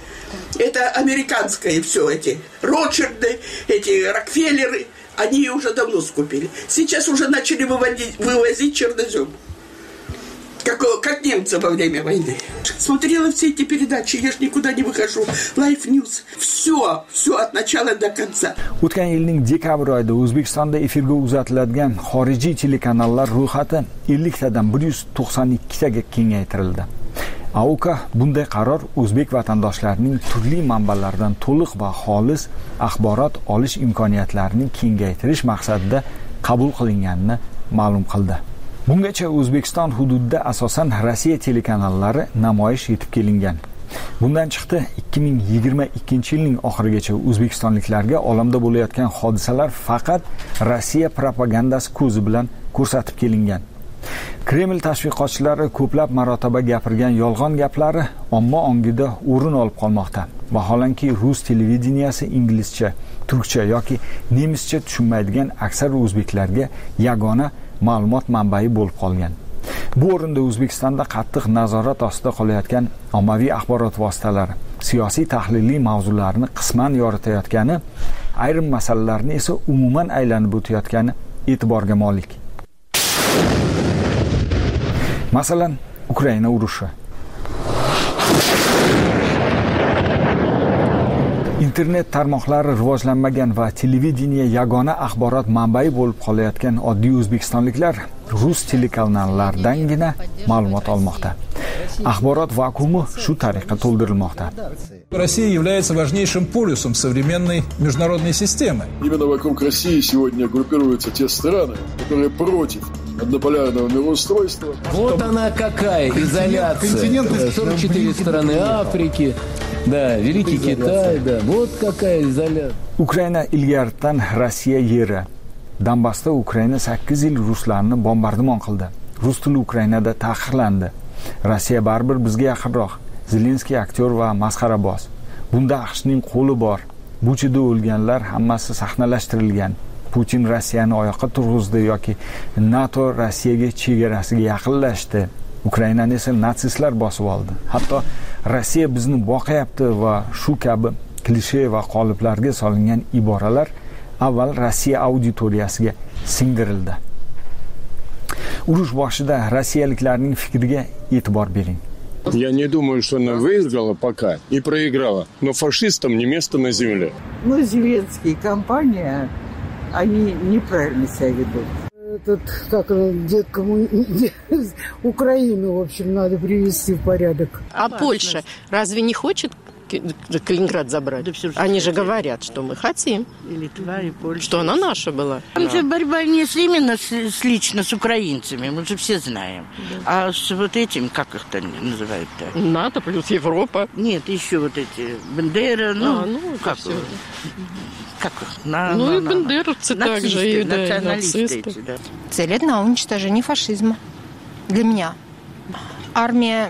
Это американское все эти Ротшильды, эти Рокфеллеры, они ее уже давно скупили. Сейчас уже начали выводить, вывозить чернозем. Как, как немцы во время войны. Смотрела все эти передачи, я ж никуда не выхожу. Life News. Все, все от начала до конца. O'tgan yilning dekabr oyida O'zbekistonda efirga uzatiladigan xorijiy telekanallar ro'yxati ellik tadan bir yuz to'qson ikki taga kengaytirildi. A O K bunday qaror o'zbek vatandoshlarining turli manbalardan to'liq va xolis axborot olish imkoniyatlarini kengaytirish maqsadida qabul qilinganini ma'lum qildi. Bungacha O'zbekiston hududida asosan Rossiya telekanallari namoyish etib kelingan. Bundan chiqdi ikki ming yigirma ikkinchi yilning oxirigacha o'zbekistonliklarga olamda bo'layotgan hodisalar faqat Rossiya propagandasi ko'zi bilan ko'rsatib kelingan. Kreml tashviqotchilari ko'plab marotaba gapirgan yolg'on gaplari omma ongida o'rin olib qolmoqda. Vaholanki rus televideniyasi inglizcha, turkcha yoki nemischa tushunmaydigan aksar o'zbeklarga yagona ma'lumot manbai bo'lib qolgan. Bu o'rinda O'zbekistonda qattiq nazorat ostida qolayotgan ommaviy axborot vositalari siyosiy tahliliy mavzularni qisman yoritayotgani, ayrim masalalarni esa umuman aylanib o'tayotgani e'tiborga molik. Masalan, Ukraina urushi. Internet tarmoqlari rivojlanmagan va televideniya yagona axborot manbai bo'lib qolayotgan oddiy o'zbekistonliklar rus telekanallardangina ma'lumot olmoqda. Axborot vakuumi shu tariqa to'ldirilmoqda. Россия является важнейшим полюсом современной международной системы. Именно вокруг России сегодня группируются те страны, которые против однополярного мироустройства. Вот она какая изоляция. сорок четыре страны Африки, да, Великий Китай, да. Вот какая изоляция. Ukraina ilgaridan Rossiya yeri. Donbassda Ukraina sakkiz yil ruslarni bombardimon qildi. Rus tili Ukrainada taqiqlandi. Rossiya baribir bizga yaqinroq. Zelenskiy aktyor va masxaraboz. Bunda AQShning qo'li bor. Buchida o'lganlar hammasi sahnalashtirilgan. Putin Rossiyani oyoqqa turg'izdi yoki NATO Rossiyaga chegarasiga yaqinlashdi. Ukrainani esa natsistlar bosib oldi. Hatto Rossiya bizni boqayapti va shu kabi klishe va qoliplarga solingan iboralar avval Rossiya auditoriyasiga singdirildi. Urush boshida rossiyaliklarning fikriga e'tibor bering. Я не думаю, что она выиграла пока и проиграла, но фашистам не место на земле. Ну, Зеленский и компания, они неправильно себя ведут. Этот, как дед коммунист, Украину, в общем, надо привести в порядок. А Польша разве не хочет Калининград забрать? Да, они же говорят, что мы хотим. И Литва, и Польша. Что она наша была. Там же борьба не с, именно с, с лично с украинцами, мы же все знаем. Да. А с вот этим, как их-то называют-то? НАТО плюс Европа. Нет, еще вот эти Бендера, ну, а, ну как все. Как на, ну на, и на, бендеровцы на, также, нацисты, и, да, и нацисты. нацисты. Да. Цель одна — уничтожение фашизма. Для меня армия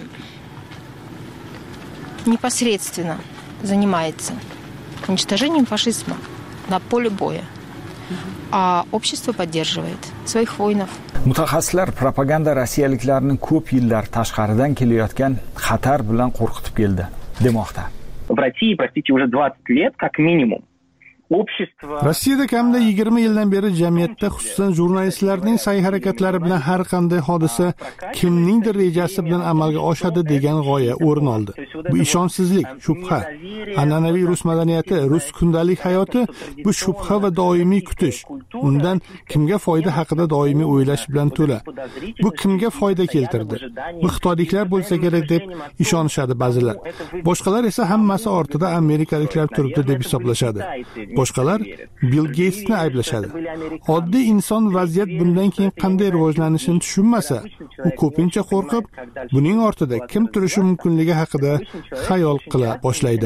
непосредственно занимается уничтожением фашизма на поле боя, а общество поддерживает своих воинов. Mutaxassislar propaganda rossiyaliklarni ko'p yillar tashqaridan kelayotgan xatar bilan qo'rqitib keldi demoqda. В России, простите, уже двадцать лет как минимум. Rossiyada kamida yigirma yildan beri jamiyatda, xususan jurnalistlarning sa'y-harakatlari bilan har qanday hodisa kimningdir rejasi bilan amalga oshadi degan g'oya o'rin oldi. Bu ishonchsizlik, shubha. An'anaviy rus madaniyati, rus kundalik hayoti bu shubha va doimiy kutish. Undan kimga foyda haqida doimiy o'ylash bilan to'la. Bu kimga foyda keltirdi? Bu xitoyliklar bo'lsa kerak deb ishonishadi ba'zilar. Boshqalar esa hammasi ortida amerikaliklar turibdi deb hisoblashadi. Boshqalar Bill Gatesni ayblashadi. Oddiy inson vaziyat bundan keyin qanday rivojlanishini tushunmasa, u ko'pincha qo'rqib, buning ortida kim turishi mumkinligi haqida xayol qila boshlaydi.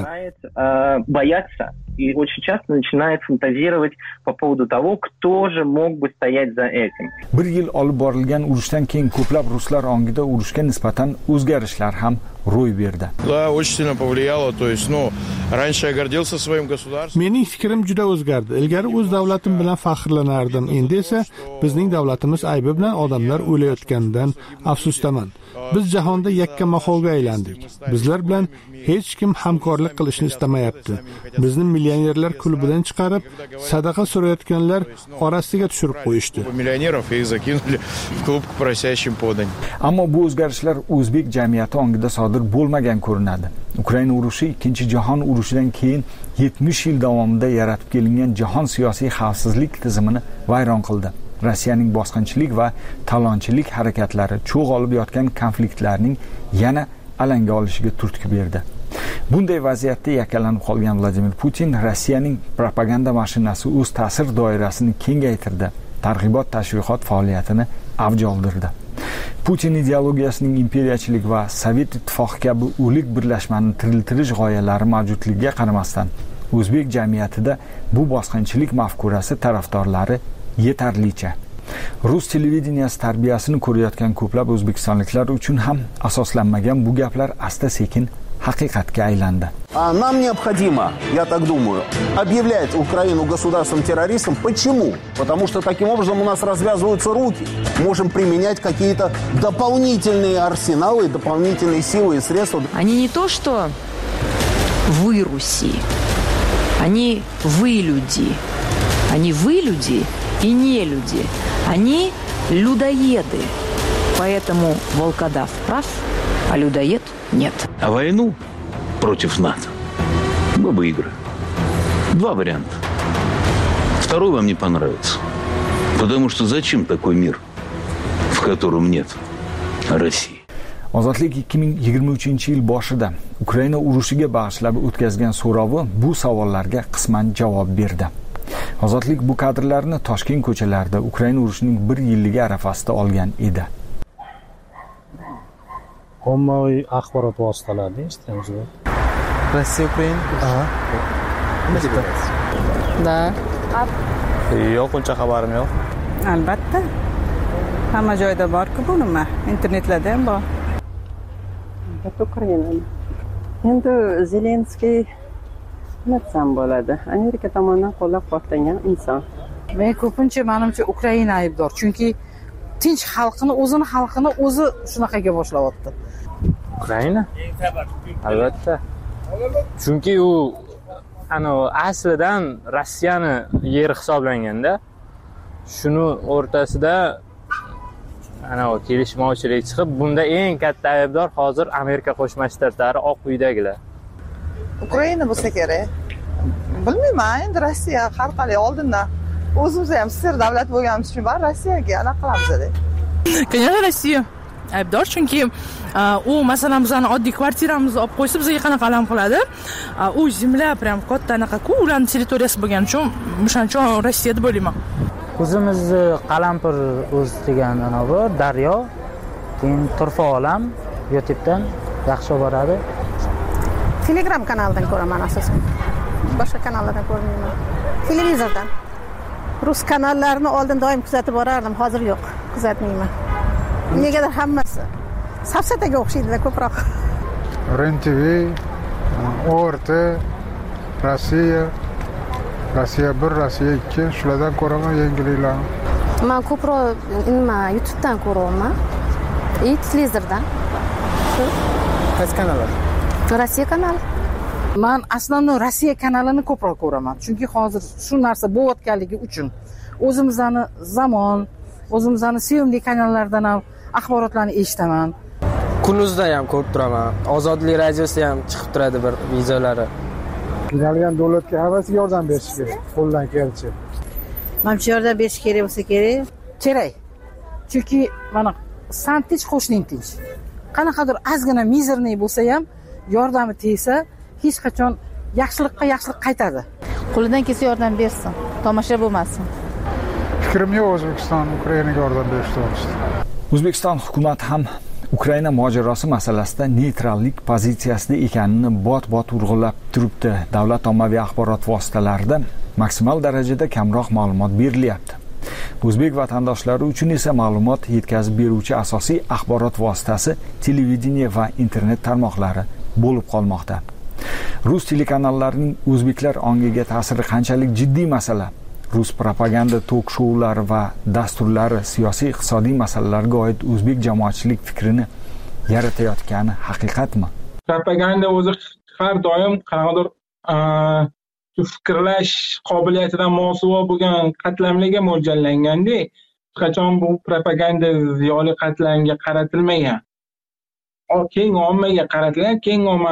И очень часто начинает фантазировать по поводу того, кто же мог бы стоять за этим. Bir yil olib borilgan urushdan keyin ko'plab ruslar ongida urushga nisbatan o'zgarishlar ham ro'y berdi. Да, очень сильно повлияло, то есть, ну, раньше я гордился своим государством. Mening fikrim juda o'zgardi. Ilgari o'z davlatim bilan faxrlanardim. Endi esa bizning davlatimiz aybi bilan odamlar o'layotganidan afsusdaman. Biz jahonda yakka maholga aylandik. Bizlar bilan hech kim hamkorlik qilishni istamayapti. Bizni millionerlar klubidan chiqarib, sadaqa so'rayotganlar orasiga tushirib qo'yishdi. Millionerов их закинули в клуб к просящим подань. Ammo bu o'zgarishlar o'zbek jamiyati ongida sodir bo'lmagan ko'rinadi. Ukraina urushi ikkinchi jahon urushidan keyin yetmish yil davomida yaratib kelingan jahon siyosiy xavfsizlik tizimini vayron qildi. Rossiyaning bosqinchilik va talonchilik harakatlari cho'g' olib yotgan konfliktlarning yana alanga olishiga turtki berdi. Bunday vaziyatda yakkalanib qolgan Vladimir Putin Rossiyaning propaganda mashinasi o'z ta'sir doirasini kengaytirdi. Targ'ibot tashviqot faoliyatini avj oldirdi. Putin ideologiyasining imperiyachilik va Sovet ittifoqi kabi o'lik birlashmani tiriltirish g'oyalari mavjudligiga qaramasdan, o'zbek jamiyatida bu bosqinchilik mafkurasi tarafdorlari yetarlicha. Rus televideniyasi tarbiyasini ko'rayotgan ko'plab o'zbekistonliklar uchun ham asoslanmagan bu gaplar asta-sekin haqiqatga aylandi. Нам необходимо, я так думаю, объявлять Украину государством-террористом. Почему? Потому что таким образом у нас развязываются руки. Можем применять какие-то дополнительные арсеналы, дополнительные силы и средства. Они не то, что вы Руси, они вы люди. Они вы люди и нелюди. Они людоеды. Поэтому волкодав прав, а людоед нет. А войну против НАТО мы выиграем. Два варианта. Второй вам не понравится. Потому что зачем такой мир, в котором нет России? Ozodlik ikki ming yigirma uchinchi yil boshida Ukraina urushiga bag'ishlab o'tkazgan so'rovi bu savollarga qisman javob berdi. Ozodlik bu kadrlarni Toshkent ko'chalarida Ukraina urushining bir yilligi arafasida olgan edi. Ommaviy axborot vositalarida eshitamiz. Rossiya Ukraina? Ha. Da. Yo'q, uncha xabarim yo'q. Albatta. Hamma joyda bor-ku bu nima? Internetlarda ham bor. Ukraina. Endi Zelenskiy nima desam bo'ladi? Amerika tomonidan qo'llab-quvvatlangan inson. Men ko'pincha menimcha Ukraina aybdor, chunki tinch xalqini, o'zini xalqini o'zi shunaqaga boshlayapti. Ukraina? Albatta. Chunki u ana aslidan Rossiyani yeri hisoblanganda, shuni o'rtasida ana kelishmovchilik chiqib, bunda eng katta aybdor hozir Amerika Qo'shma Shtatlari Oq uydagilar. Ukraina bo'lsa kerak. Bilmayman, endi Rossiya har qalay oldindan o'zimiz ham sir davlat bo'lganimiz uchun bar Rossiyaga anaqa qilamiz-da. Конечно, Rossiya aybdor, chunki u masalan bizning oddiy kvartiramizni olib qo'ysa bizga qanaqa alam qiladi? U zemlya prям katta anaqa-ku, ularning territoriyasi bo'lgani uchun, o'shaning uchun Rossiya deb o'ylayman. O'zimizni Qalampir o'z degan ana bu daryo, keyin Turfa olam YouTube'dan yaxshi boradi. Telegram kanalidan ko'raman asosan. Boshqa kanallardan ko'rmayman. Televizordan. Rus kanallarini oldin doim kuzatib borardim, hozir yo'q, kuzatmayman. Negadir hammasi safsataga o'xshaydi ko'proq. R N T V, O R T, Rossiya, Rossiya bir, Rossiya ikki, shulardan ko'raman yangiliklarni. Men ko'proq nima YouTube'dan ko'raman. И televizordan. Qaysi kanallar? Rossiya kanali. Men aslan Rossiya kanalini ko'proq ko'raman, chunki hozir shu narsa bo'layotganligi uchun o'zimizni zamon, o'zimizni sevimli kanallardan ham axborotlarni eshitaman. Kunuzda ham ko'rib turaman. Ozodlik radiosi ham chiqib turadi bir videolari. Qiynalgan davlatga hammasiga yordam berish kerak, qo'ldan kelsa. Menimcha yordam berish kerak bo'lsa kerak, kerak. Chunki mana san tinch, qo'shning tinch. Qanaqadir ozgina mizerniy bo'lsa ham yordami tegsa, hech qachon yaxshilikqa yaxshilik qaytadi. Qo'lidan kelsa yordam bersin, tomosha bo'lmasin. Fikrim yo'q O'zbekiston Ukrainaga yordam berish to'g'risida. O'zbekiston hukumati ham Ukraina mojarosi masalasida neytrallik pozitsiyasida ekanini bot-bot urg'ulab turibdi. Davlat ommaviy axborot vositalarida maksimal darajada kamroq ma'lumot berilyapti. O'zbek vatandoshlari uchun esa ma'lumot yetkazib beruvchi asosiy axborot vositasi televideniye va internet tarmoqlari bo'lib qolmoqda. Rus telekanallarining o'zbeklar ongiga ta'siri qanchalik jiddiy masala? Rus propaganda tok-shoulari va dasturlari siyosiy iqtisodiy masalalarga oid o'zbek jamoatchilik fikrini yaratayotgani haqiqatmi? Propaganda o'zi har doim qanaqadir fikrlash qobiliyatidan mosuvo bo'lgan qatlamlarga mo'ljallanganda, hech qachon bu propaganda ziyoli qatlamga qaratilmagan. Keng ommaga qaratilgan, keng omma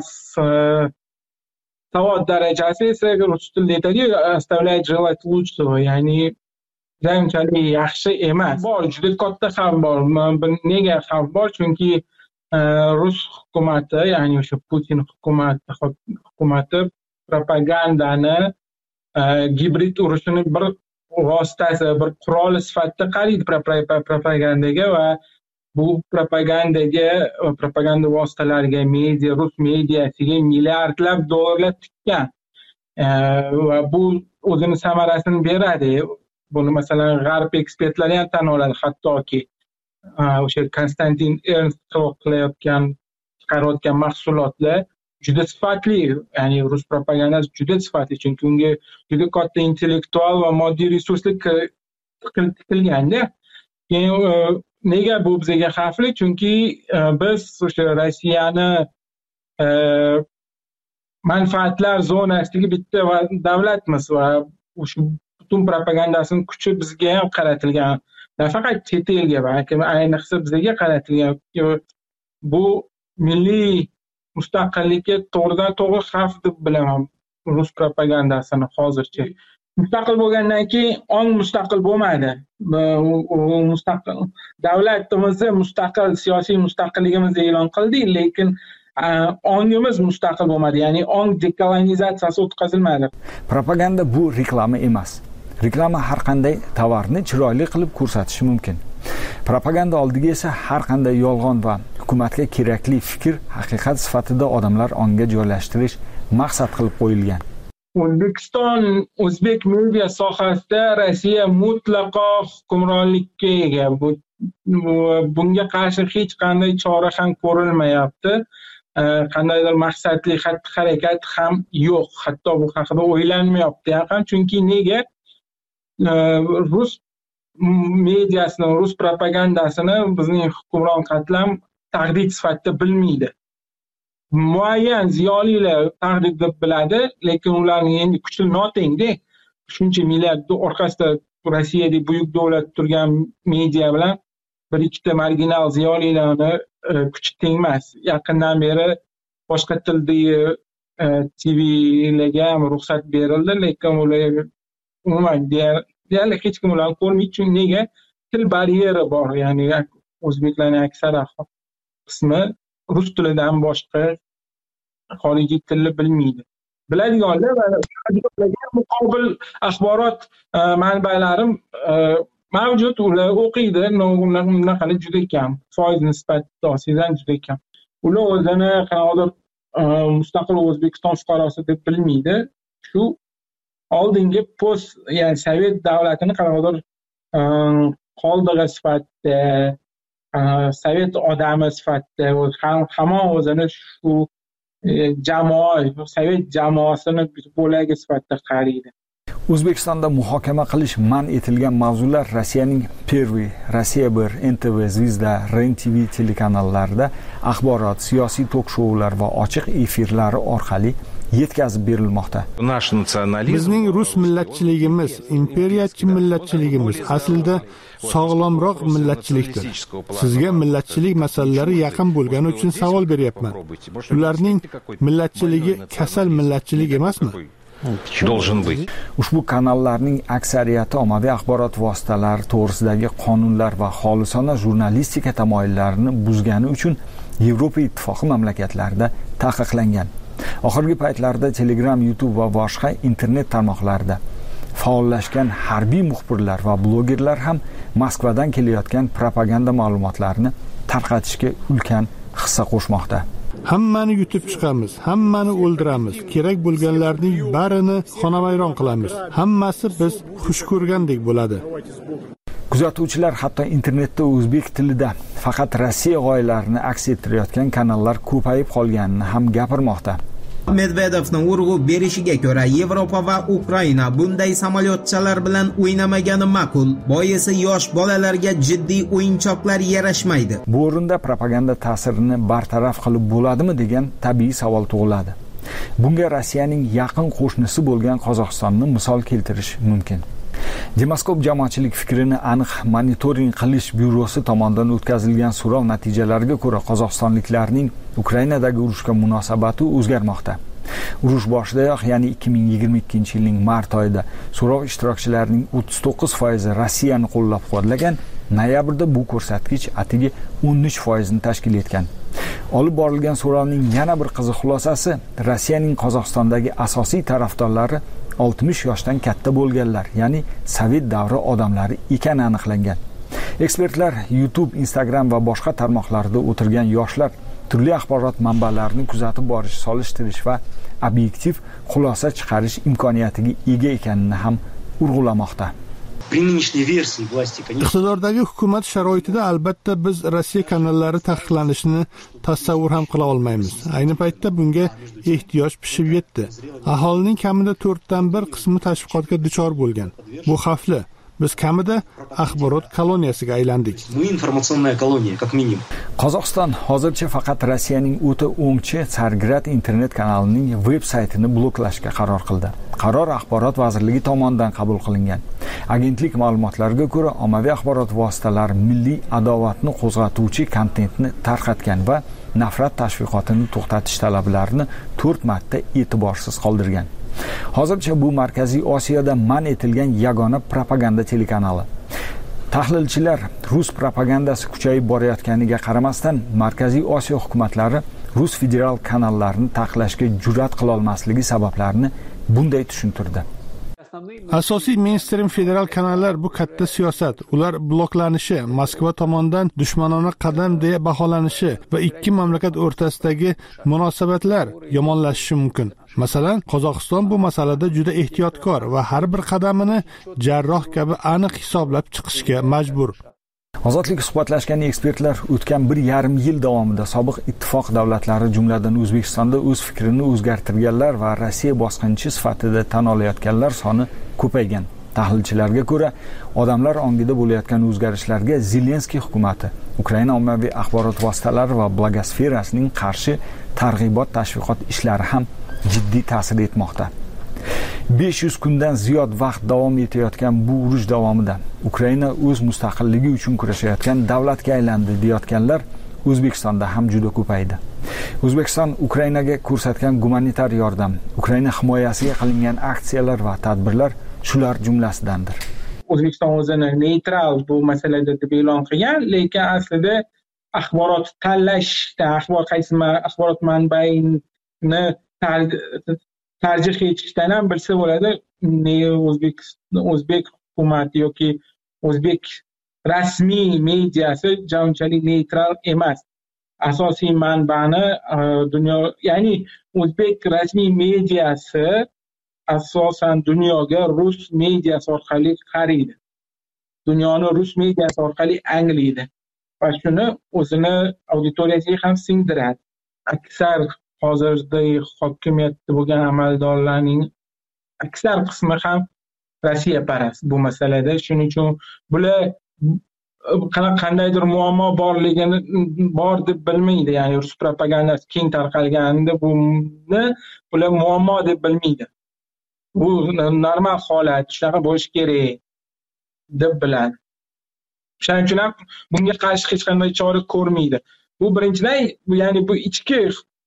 savod darajasi esa rus tilida aytadiku, оставляет желать лучшего, ya'ni unchalik yaxshi emas. Bor, juda katta xavf bor. Nega xavf bor? Chunki Rus hukumati, ya'ni o'sha Putin hukumati hukumati propagandani gibrid urushini bir vositasi, bir quroli sifatida qaraydi propagandaga va bu propagandaga, propaganda vositalariga, media, rus mediasiga milliardlab dollarlar tikkan. Va bu o'zini samarasini beradi. Buni masalan g'arb ekspertlari ham tan oladi, hattoki o'sha Konstantin Ernst qilayotgan, chiqarayotgan mahsulotlar juda sifatli, ya'ni rus propagandasi juda sifatli, chunki unga juda katta intellektual va moddiy resurslar kiritilganda. Keyin nega bu bizga xavfli? Chunki biz o'sha Rossiyani manfaatlar zonasidagi bitta davlatmiz va shu butun propagandasini kuchi bizga ham qaratilgan. Nafaqat chet elga, balki ayniqsa bizga qaratilgan. Bu milliy mustaqillikka to'g'ridan to'g'ri xavf deb bilaman rus propagandasini hozircha. Mustaqil bo'lgandan keyin ong mustaqil bo'lmadi. U mustaqil davlatimizni mustaqil siyosiy mustaqilligimizni e'lon qildik, lekin ongimiz mustaqil bo'lmadi. Ya'ni ong dekolonizatsiyasi o'tkazilmadi. Propaganda bu reklama emas. Reklama har qanday tovarni chiroyli qilib ko'rsatishi mumkin. Propaganda oldiga esa har qanday yolg'on va hukumatga kerakli fikr haqiqat sifatida odamlar ongiga joylashtirish maqsad qilib qo'yilgan. O'zbekiston o'zbek media sohasida Rossiya mutlaqo hukmronlikka ega. Bunga qarshi hech qanday chora ham ko'rilmayapti. Qandaydir maqsadli xatti-harakat ham yo'q. Hatto bu haqida o'ylanmayapti ham, chunki nega rus mediasini, rus propagandasini bizning hukmron qatlam tahdid sifatida bilmaydi. Muayyan ziyolilar tahdid deb biladi, lekin ularning endi kuchi notengda. Shuncha milliard orqasida Rossiyadagi buyuk davlat turgan media bilan bir ikkita marginal ziyolilarni kuchi tengmas. Yaqindan beri boshqa tildagi T V'larga ham ruxsat berildi, lekin ular umuman deyarli hech kim ularni ko'rmaydi. Chunki nega? Til baryeri bor. Ya'ni o'zbeklarning aksariyat qismi rus tilidan boshqa xorijiy tilni bilmaydi. Biladiganlar va muqobil axborot manbalarim mavjud, ular o'qiydi, bunaqani juda kam, foiz nisbatida olsangiz juda kam. Ular o'zini qanaqadir mustaqil O'zbekiston fuqarosi deb bilmaydi. Shu oldingi post, ya'ni Sovet davlatini qanaqadir qoldig'i sifatida, Sovet odami sifatida hamon o'zini shu jamoa, Sovet jamoasini bo'lagi sifatida qaraydi. O'zbekistonda muhokama qilish man etilgan mavzular Rossiyaning Pervy, Rossiya bir, N T V, Zvizda, R E N T V telekanallarida axborot, siyosiy tok-shoular va ochiq efirlari orqali yetkazib berilmoqda. Bizning rus millatchiligimiz, imperiyachi millatchiligimiz aslida sog'lomroq millatchilikdir. Sizga millatchilik masalalari yaqin bo'lgani uchun savol beryapman. Ularning millatchiligi kasal millatchilik emasmi? Должен быть. Ushbu kanallarning aksariyati ommaviy axborot vositalari to'g'risidagi qonunlar va xolisona jurnalistika tamoyillarini buzgani uchun Yevropa ittifoqi mamlakatlarida taqiqlangan. Oxirgi paytlarda Telegram, YouTube va boshqa internet tarmoqlarida faollashgan harbiy muxbirlar va blogerlar ham Moskvadan kelayotgan propaganda ma'lumotlarini tarqatishga ulkan hissa qo'shmoqda. Hammani yutib chiqamiz, hammani o'ldiramiz, kerak bo'lganlarning barini xonavayron qilamiz. Hammasi biz xush ko'rgandek bo'ladi. Kuzatuvchilar hatto internetda o'zbek tilida faqat Rossiya g'oyalarini aks ettirayotgan kanallar ko'payib qolganini ham gapirmoqda. Medvedevning urg'u berishiga ko'ra Yevropa va Ukraina bunday samolyotchalar bilan o'ynamagani ma'qul. Boisi yosh bolalarga jiddiy o'yinchoqlar yarashmaydi. Bu o'rinda propaganda ta'sirini bartaraf qilib bo'ladimi degan tabiiy savol tug'iladi. Bunga Rossiyaning yaqin qo'shnisi bo'lgan Qozog'istonni misol keltirish mumkin. Demaskop jamoatchilik fikrini aniq monitoring qilish byurosi tomonidan o'tkazilgan so'rov natijalariga ko'ra Qozog'istonliklarning Ukrainadagi urushga munosabati o'zgarmoqda. Urush boshidayoq, ya'ni ikki ming yigirma ikkinchi yilning mart oyida so'rov ishtirokchilarining o'ttiz to'qqiz foizi Rossiyani qo'llab-quvvatlagan, noyabrda bu ko'rsatkich atigi o'n uch foizni tashkil etgan. Olib borilgan so'rovning yana bir qiziq xulosasi Rossiyaning Qozog'istondagi asosiy tarafdorlari oltmish yoshdan katta bo'lganlar, ya'ni Sovet davri odamlari ekani aniqlangan. Ekspertlar YouTube, Instagram va boshqa tarmoqlarda o'tirgan yoshlar turli axborot manbalarini kuzatib borish, solishtirish va obyektiv xulosa chiqarish imkoniyatiga ega ekanini ham urg'ulamoqda. Iqtidordagi hukumat sharoitida albatta biz Rossiya kanallari taqiqlanishini tasavvur ham qila olmaymiz. Ayni paytda bunga ehtiyoj pishib yetdi. Aholining kamida to'rtdan bir qismi tashviqotga duchor bo'lgan. Bu xavfli. biz kamida axborot koloniyasiga aylandik. Qozog'iston hozircha faqat Rossiyaning o'ta o'ngchi Tsargrad internet kanalining veb-saytini bloklashga qaror qildi. Qaror Axborot vazirligi tomonidan qabul qilingan. Agentlik ma'lumotlariga ko'ra, ommaviy axborot vositalari milliy adovatni qo'zg'atuvchi kontentni tarqatgan va nafrat tashviqotini to'xtatish talablarini to'rt marta e'tiborsiz qoldirgan. Hozircha bu Markaziy Osiyoda man etilgan yagona propaganda telekanali. Tahlilchilar Rus propagandasi kuchayib borayotganiga qaramasdan, Markaziy Osiyo hukumatlari Rus federal kanallarni taqiqlashga jur'at qila olmasligi sabablarini bunday tushuntirdi. Asosiy mainstream federal kanallar bu katta siyosat. Ular bloklanishi, Moskva tomonidan dushmanona qadam deya baholanishi va ikki mamlakat o'rtasidagi munosabatlar yomonlashishi mumkin. Masalan, Qozog'iston bu masalada juda ehtiyotkor va har bir qadamini jarroh kabi aniq hisoblab chiqishga majbur. Ozodlik suhbatlashgan ekspertlar o'tgan bir yarim yil davomida sobiq ittifoq davlatlari jumladan O'zbekistonda o'z fikrini o'zgartirganlar va Rossiya bosqinchi sifatida tan olayotganlar soni ko'paygan. Tahlilchilarga ko'ra, odamlar ongida bo'layotgan o'zgarishlarga Zelenskiy hukumati, Ukraina ommaviy axborot vositalari va blogosferasining qarshi targ'ibot tashviqot ishlari ham jiddiy ta'sir etmoqda. besh yuz kundan ziyod vaqt davom etayotgan bu urush davomida Ukraina o'z mustaqilligi uchun kurashayotgan davlatga aylandi deyotganlar O'zbekistonda ham juda ko'paydi. O'zbekiston Ukrainaga ko'rsatgan gumanitar yordam, Ukraina himoyasiga qilingan aksiyalar va tadbirlar shular jumlasidandir. O'zbekiston o'zini neytral bu masalada deb e'lon qilgan, lekin aslida axborot tanlashda, axborot qaysi axborot manbaini tarjih etishdan ham bilsa bo'ladi, o'zbek o'zbek hukumati yoki o'zbek rasmiy mediasi unchalik neytral emas. Asosiy manbani dunyo, ya'ni o'zbek rasmiy mediasi asosan dunyoga rus mediasi orqali qaraydi. Dunyoni rus mediasi orqali anglaydi va shuni o'zini auditoriyasiga ham singdiradi. Aksar hozirda hokimiyatda bo'lgan amaldorlarning aksar qismi ham Rossiya parast bu masalada. Shuning uchun bular qandaydir muammo borligini bor deb bilmaydi. Ya'ni rus propagandasi keng tarqalganida buni bular muammo deb bilmaydi. Bu normal holat, shunaqa bo'lishi kerak deb biladi. Shuning uchun ham bunga qarshi hech qanday chora ko'rmaydi. Bu birinchidan, ya'ni bu ichki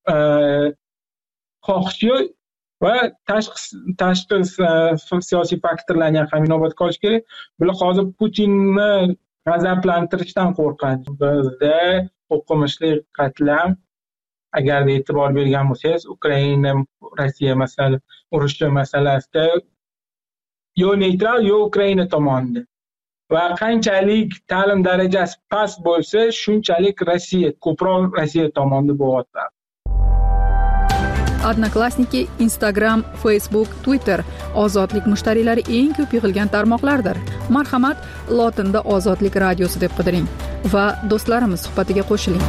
xohishi va tashqi tashqi siyosiy faktorlarni ham inobatga olish kerak. Bular hozir Putinni g'azablantirishdan qo'rqadi. Bizda o'qimishli qatlam, agarda e'tibor bergan bo'lsangiz, Ukraina Rossiya masala urushi masalasida yo neytral yo Ukraina tomonida. Va qanchalik ta'lim darajasi past bo'lsa, shunchalik Rossiya ko'proq Rossiya tomonida bo'lyapti. Odnoklassniki, Instagram, Facebook, Twitter ozodlik mushtariylari eng ko'p yig'ilgan tarmoqlardir. Marhamat, lotinda Ozodlik radiosi deb qidiring va do'stlarimiz suhbatiga qo'shiling.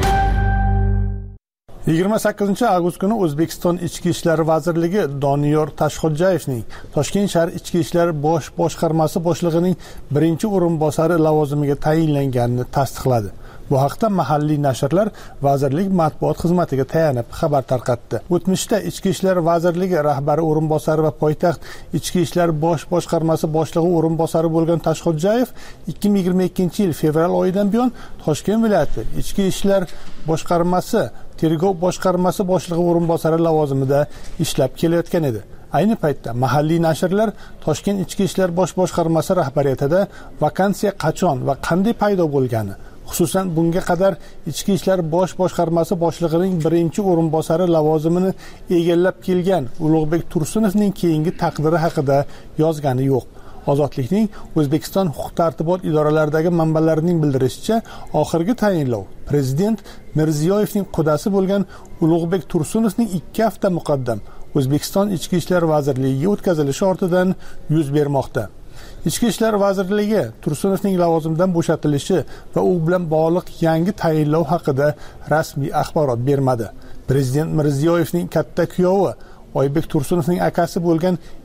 yigirma sakkizinchi avgust kuni O'zbekiston Ichki ishlar vazirligi Doniyor Tashxodjayevning Toshkent shahar Ichki ishlar bosh boshqarmasi boshlig'ining birinchi o'rinbosari lavozimiga tayinlanganini tasdiqladi. Bu haqda mahalliy nashrlar vazirlik matbuot xizmatiga tayanib xabar tarqatdi. O'tmishda Ichki ishlar vazirligi rahbari o'rinbosari va poytaxt Ichki ishlar bosh boshqarmasi boshlig'i o'rinbosari bo'lgan Tashxodjayev ikki ming yigirma ikkinchi yil fevral oyidan buyon Toshkent viloyati Ichki ishlar boshqarmasi tergov boshqarmasi boshlig'i o'rinbosari lavozimida ishlab kelayotgan edi. Ayni paytda mahalliy nashrlar Toshkent Ichki ishlar bosh boshqarmasi rahbariyatida vakansiya qachon va qanday paydo bo'lgani, xususan bunga qadar Ichki ishlar bosh boshqarmasi boshlig'ining birinchi o'rinbosari lavozimini egallab kelgan Ulug'bek Tursunovning keyingi taqdiri haqida yozgani yo'q. Ozodlikning O'zbekiston huquq-tartibot idoralaridagi manbalarining bildirishicha, oxirgi tayinlov prezident Mirziyoyevning qudasi bo'lgan Ulug'bek Tursunovning ikki hafta muqaddam O'zbekiston Ichki ishlar vazirligiga o'tkazilishi ortidan yuz bermoqda. Ichki ishlar vazirligi Tursunovning lavozimdan bo'shatilishi va u bilan bog'liq yangi tayinlov haqida rasmiy axborot bermadi. Prezident Mirziyoyevning katta kuyovi Oybek Tursunovning akasi bo'lgan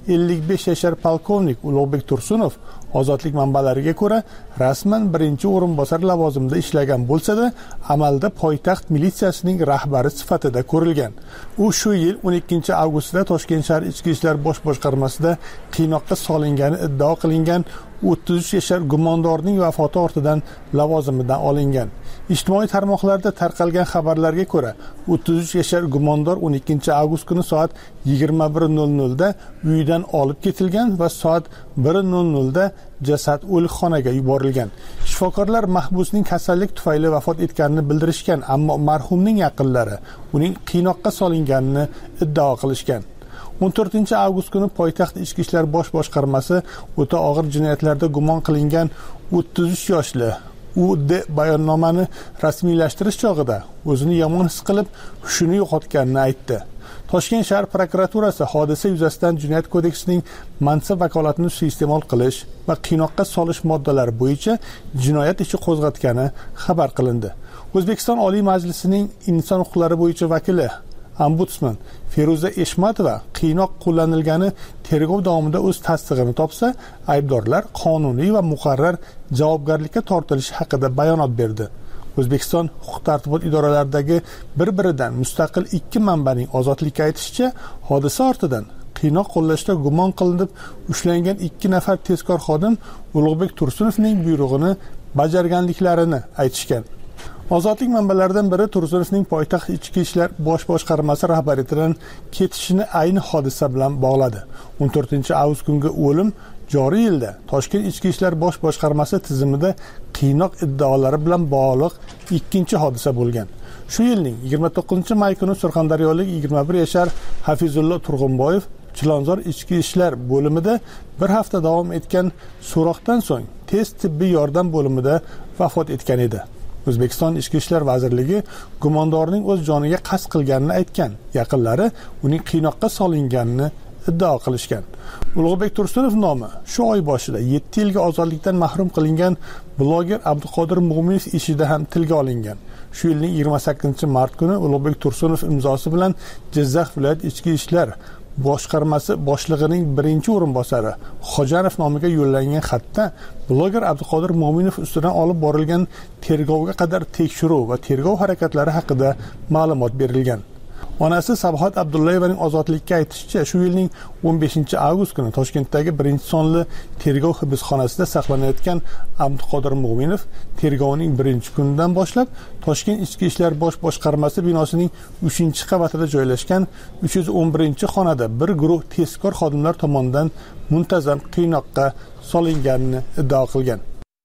ellik besh yashar polkovnik Ulug'bek Tursunov ozodlik manbalariga ko'ra rasman birinchi o'rinbosar lavozimida ishlagan bo'lsa-da, amalda poytaxt militsiyasining rahbari sifatida ko'rilgan. U shu yil o'n ikkinchi avgustda Toshkent shahar ichki ishlar bosh boshqarmasida qiynoqqa solingani iddao qilingan o'ttiz uch yashar gumondorning vafoti ortidan lavozimidan olingan. Ijtimoiy tarmoqlarda tarqalgan xabarlarga ko'ra, o'ttiz uch yashar gumondor o'n ikkinchi avgust kuni soat yigirma bir nol nol da uyidan olib ketilgan va soat bir nol nol da jasad o'likxonaga yuborilgan. Shifokorlar mahbusning kasallik tufayli vafot etganini bildirishgan, ammo marhumning yaqinlari uning qiynoqqa solinganini iddao qilishgan. o'n to'rtinchi avgust kuni poytaxt ichki ishlar bosh boshqarmasi o'ta og'ir jinoyatlarda gumon qilingan o'ttiz uch yoshli U D bayonnomani rasmiylashtirish chog'ida o'zini yomon his qilib, hushini yo'qotganini aytdi. Toshkent shahar prokuraturasi hodisa yuzasidan Jinoyat kodeksining mansab vakolatini suiiste'mol qilish va qiynoqqa solish moddalari bo'yicha jinoyat ishi qo'zg'atgani xabar qilindi. O'zbekiston Oliy Majlisining inson huquqlari bo'yicha vakili Ombudsman Feruza Eshmatova qiynoq qo'llanilgani tergov davomida o'z tasdig'ini topsa, aybdorlar qonuniy va muqarrar javobgarlikka tortilishi haqida bayonot berdi. O'zbekiston huquq-tartibot idoralaridagi bir-biridan mustaqil ikki manbaning ozodlikka aytishicha, hodisa ortidan qiynoq qo'llashda gumon qilinib ushlangan ikki nafar tezkor xodim Ulug'bek Tursunovning buyrug'ini bajarganliklarini aytishgan. Ozodlik manbalaridan biri Tursunovning poytaxt ichki ishlar bosh boshqarmasi rahbariyatidan ketishini ayni hodisa bilan bog'ladi. o'n to'rtinchi avgust kungi o'lim joriy yilda Toshkent ichki ishlar bosh boshqarmasi tizimida qiynoq iddaolari bilan bog'liq ikkinchi hodisa bo'lgan. Shu yilning yigirma to'qqizinchi may kuni surxondaryolik yigirma bir yashar Hafizullo Turg'unboyev Chilonzor ichki ishlar bo'limida bir hafta davom etgan so'roqdan so'ng tez tibbiy yordam bo'limida vafot etgan edi. O'zbekiston Ichki ishlar vazirligi gumondorning o'z joniga qasd qilganini aytgan. Yaqinlari uning qiynoqqa solinganini iddao qilishgan. Ulug'bek Tursunov nomi shu oy boshida yetti yilga ozodlikdan mahrum qilingan bloger Abduqodir Mo'minov ishida ham tilga olingan. Shu yilning yigirma sakkizinchi mart kuni Ulug'bek Tursunov imzosi bilan Jizzax viloyat ichki ishlar boshqarmasi boshlig'ining birinchi o'rinbosari Xo'janov nomiga yo'llangan xatda bloger Abduqodir Mo'minov ustidan olib borilgan tergovga qadar tekshiruv va tergov harakatlari haqida ma'lumot berilgan. Onasi Sabohat Abdullayevaning ozodlikka aytishicha, shu yilning o'n beshinchi avgust kuni Toshkentdagi birinchi sonli tergov hibsxonasida saqlanayotgan Abduqodir Mo'minov tergovning birinchi kunidan boshlab Toshkent ichki ishlar bosh boshqarmasi binosining uchinchi qavatida joylashgan uch yuz o'n birinchi xonada bir guruh tezkor xodimlar tomonidan muntazam qiynoqqa solinganini iddao qilgan.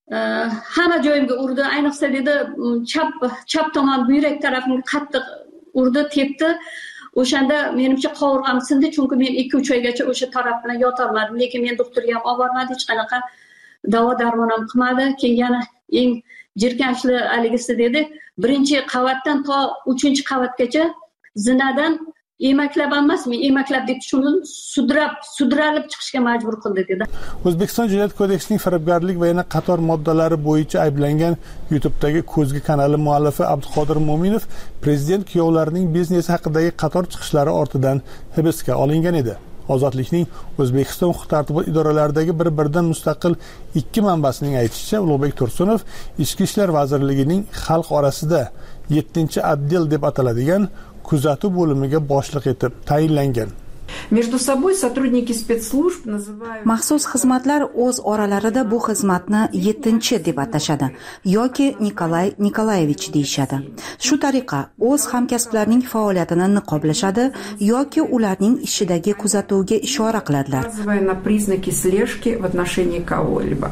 Hamma joyimga urdi, ayniqsa dedi chap chap tomon buyrak tarafimga qattiq urdi, tepdi. O'shanda menimcha qovurg'am sindi, chunki men ikki uch oygacha o'sha taraf bilan yotolmadim. Lekin men doktorga ham olib bormadi, hech qanaqa davo darmon ham qilmadi. Keyin yana eng jirkanchli haligisi dedi, birinchi qavatdan to uchinchi qavatgacha zinadan emaklab emasmi, emaklab deb shuni sudrab, sudralib chiqishga majbur qildi dedi. O'zbekiston Jinoyat kodeksining firibgarlik va yana qator moddalari bo'yicha ayblangan YouTube'dagi Ko'zgi kanali muallifi Abduqodir Mo'minov prezident kuyovlarining biznesi haqidagi qator chiqishlari ortidan hibsga olingan edi. Ozodlikning O'zbekiston huquq-tartibot idoralaridagi bir-biridan mustaqil ikki manbasining aytishicha, Ulug'bek Tursunov Ichki ishlar vazirligining xalq orasida yettinchi отдел deb ataladigan kuzatuv bo'limiga boshliq etib tayinlangan. Между собой сотрудники спецслужб называют Maxsus xizmatlar o'z oralarida bu xizmatni yettinchi deb atashadi yoki Nikolay Nikolayevich deyishadi. Shu tariqa o'z hamkasblarining faoliyatini niqoblashadi yoki ularning ishidagi kuzatuvga ishora qiladilar. на признаки слежки в отношении кого-либо.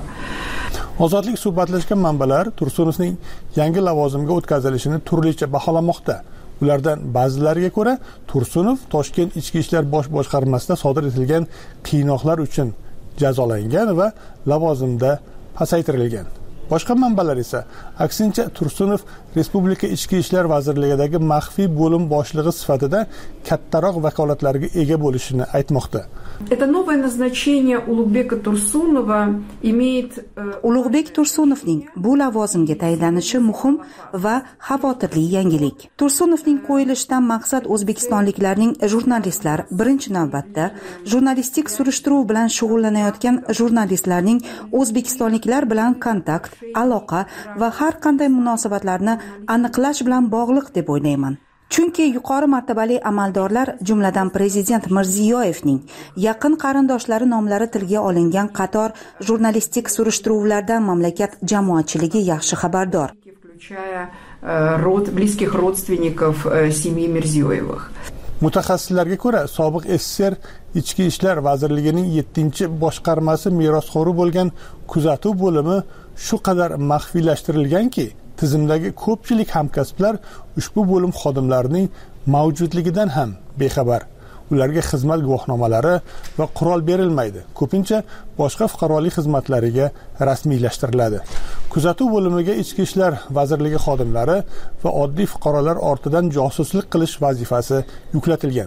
Ozodlik suhbatlashgan manbalar Tursunovning yangi lavozimga o'tkazilishini turlicha baholamoqda. Ulardan ba'zilariga ko'ra, Tursunov Toshkent ichki ishlar bosh boshqarmasida sodir etilgan qiynoqlar uchun jazolangan va lavozimda pasaytirilgan. Boshqa manbalar esa aksincha Tursunov Respublika Ichki ishlar vazirligidagi maxfiy bo'lim boshlig'i sifatida kattaroq vakolatlarga ega bo'lishini aytmoqda. Это новое назначение Улугбека Турсунова имеет... Ulug'bek Tursunovning bu lavozimga tayinlanishi muhim va xavotirli yangilik. Tursunovning qo'yilishidan maqsad o'zbekistonliklarning jurnalistlar, birinchi navbatda jurnalistik surishtiruv bilan shug'ullanayotgan jurnalistlarning o'zbekistonliklar bilan kontakt, aloqa va har qanday munosabatlarni aniqlash bilan bog'liq deb o'ylayman. Chunki yuqori martabali amaldorlar, jumladan prezident Mirziyoyevning yaqin qarindoshlari nomlari tilga olingan qator jurnalistik surishtiruvlardan mamlakat jamoatchiligi yaxshi xabardor. Включая род близких родственников семьи Мирзиёевых. Mutaxassislarga ko'ra, sobiq S S R Ichki ishlar vazirligining yettinchi boshqarmasi merosxo'ri bo'lgan kuzatuv bo'limi shu qadar maxfiylashtirilganki, tizimdagi ko'pchilik hamkasblar ushbu bo'lim xodimlarining mavjudligidan ham bexabar. Ularga xizmat guvohnomalari va qurol berilmaydi. Ko'pincha boshqa fuqarolik xizmatlariga rasmiylashtiriladi. Kuzatuv bo'limiga Ichki ishlar vazirligi xodimlari va oddiy fuqarolar ortidan josuslik qilish vazifasi yuklatilgan.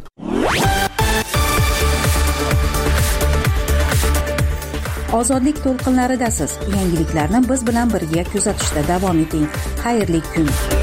Ozodlik to'lqinlaridasiz. Yangiliklarni biz bilan birga kuzatishda davom eting. Xayrli kun.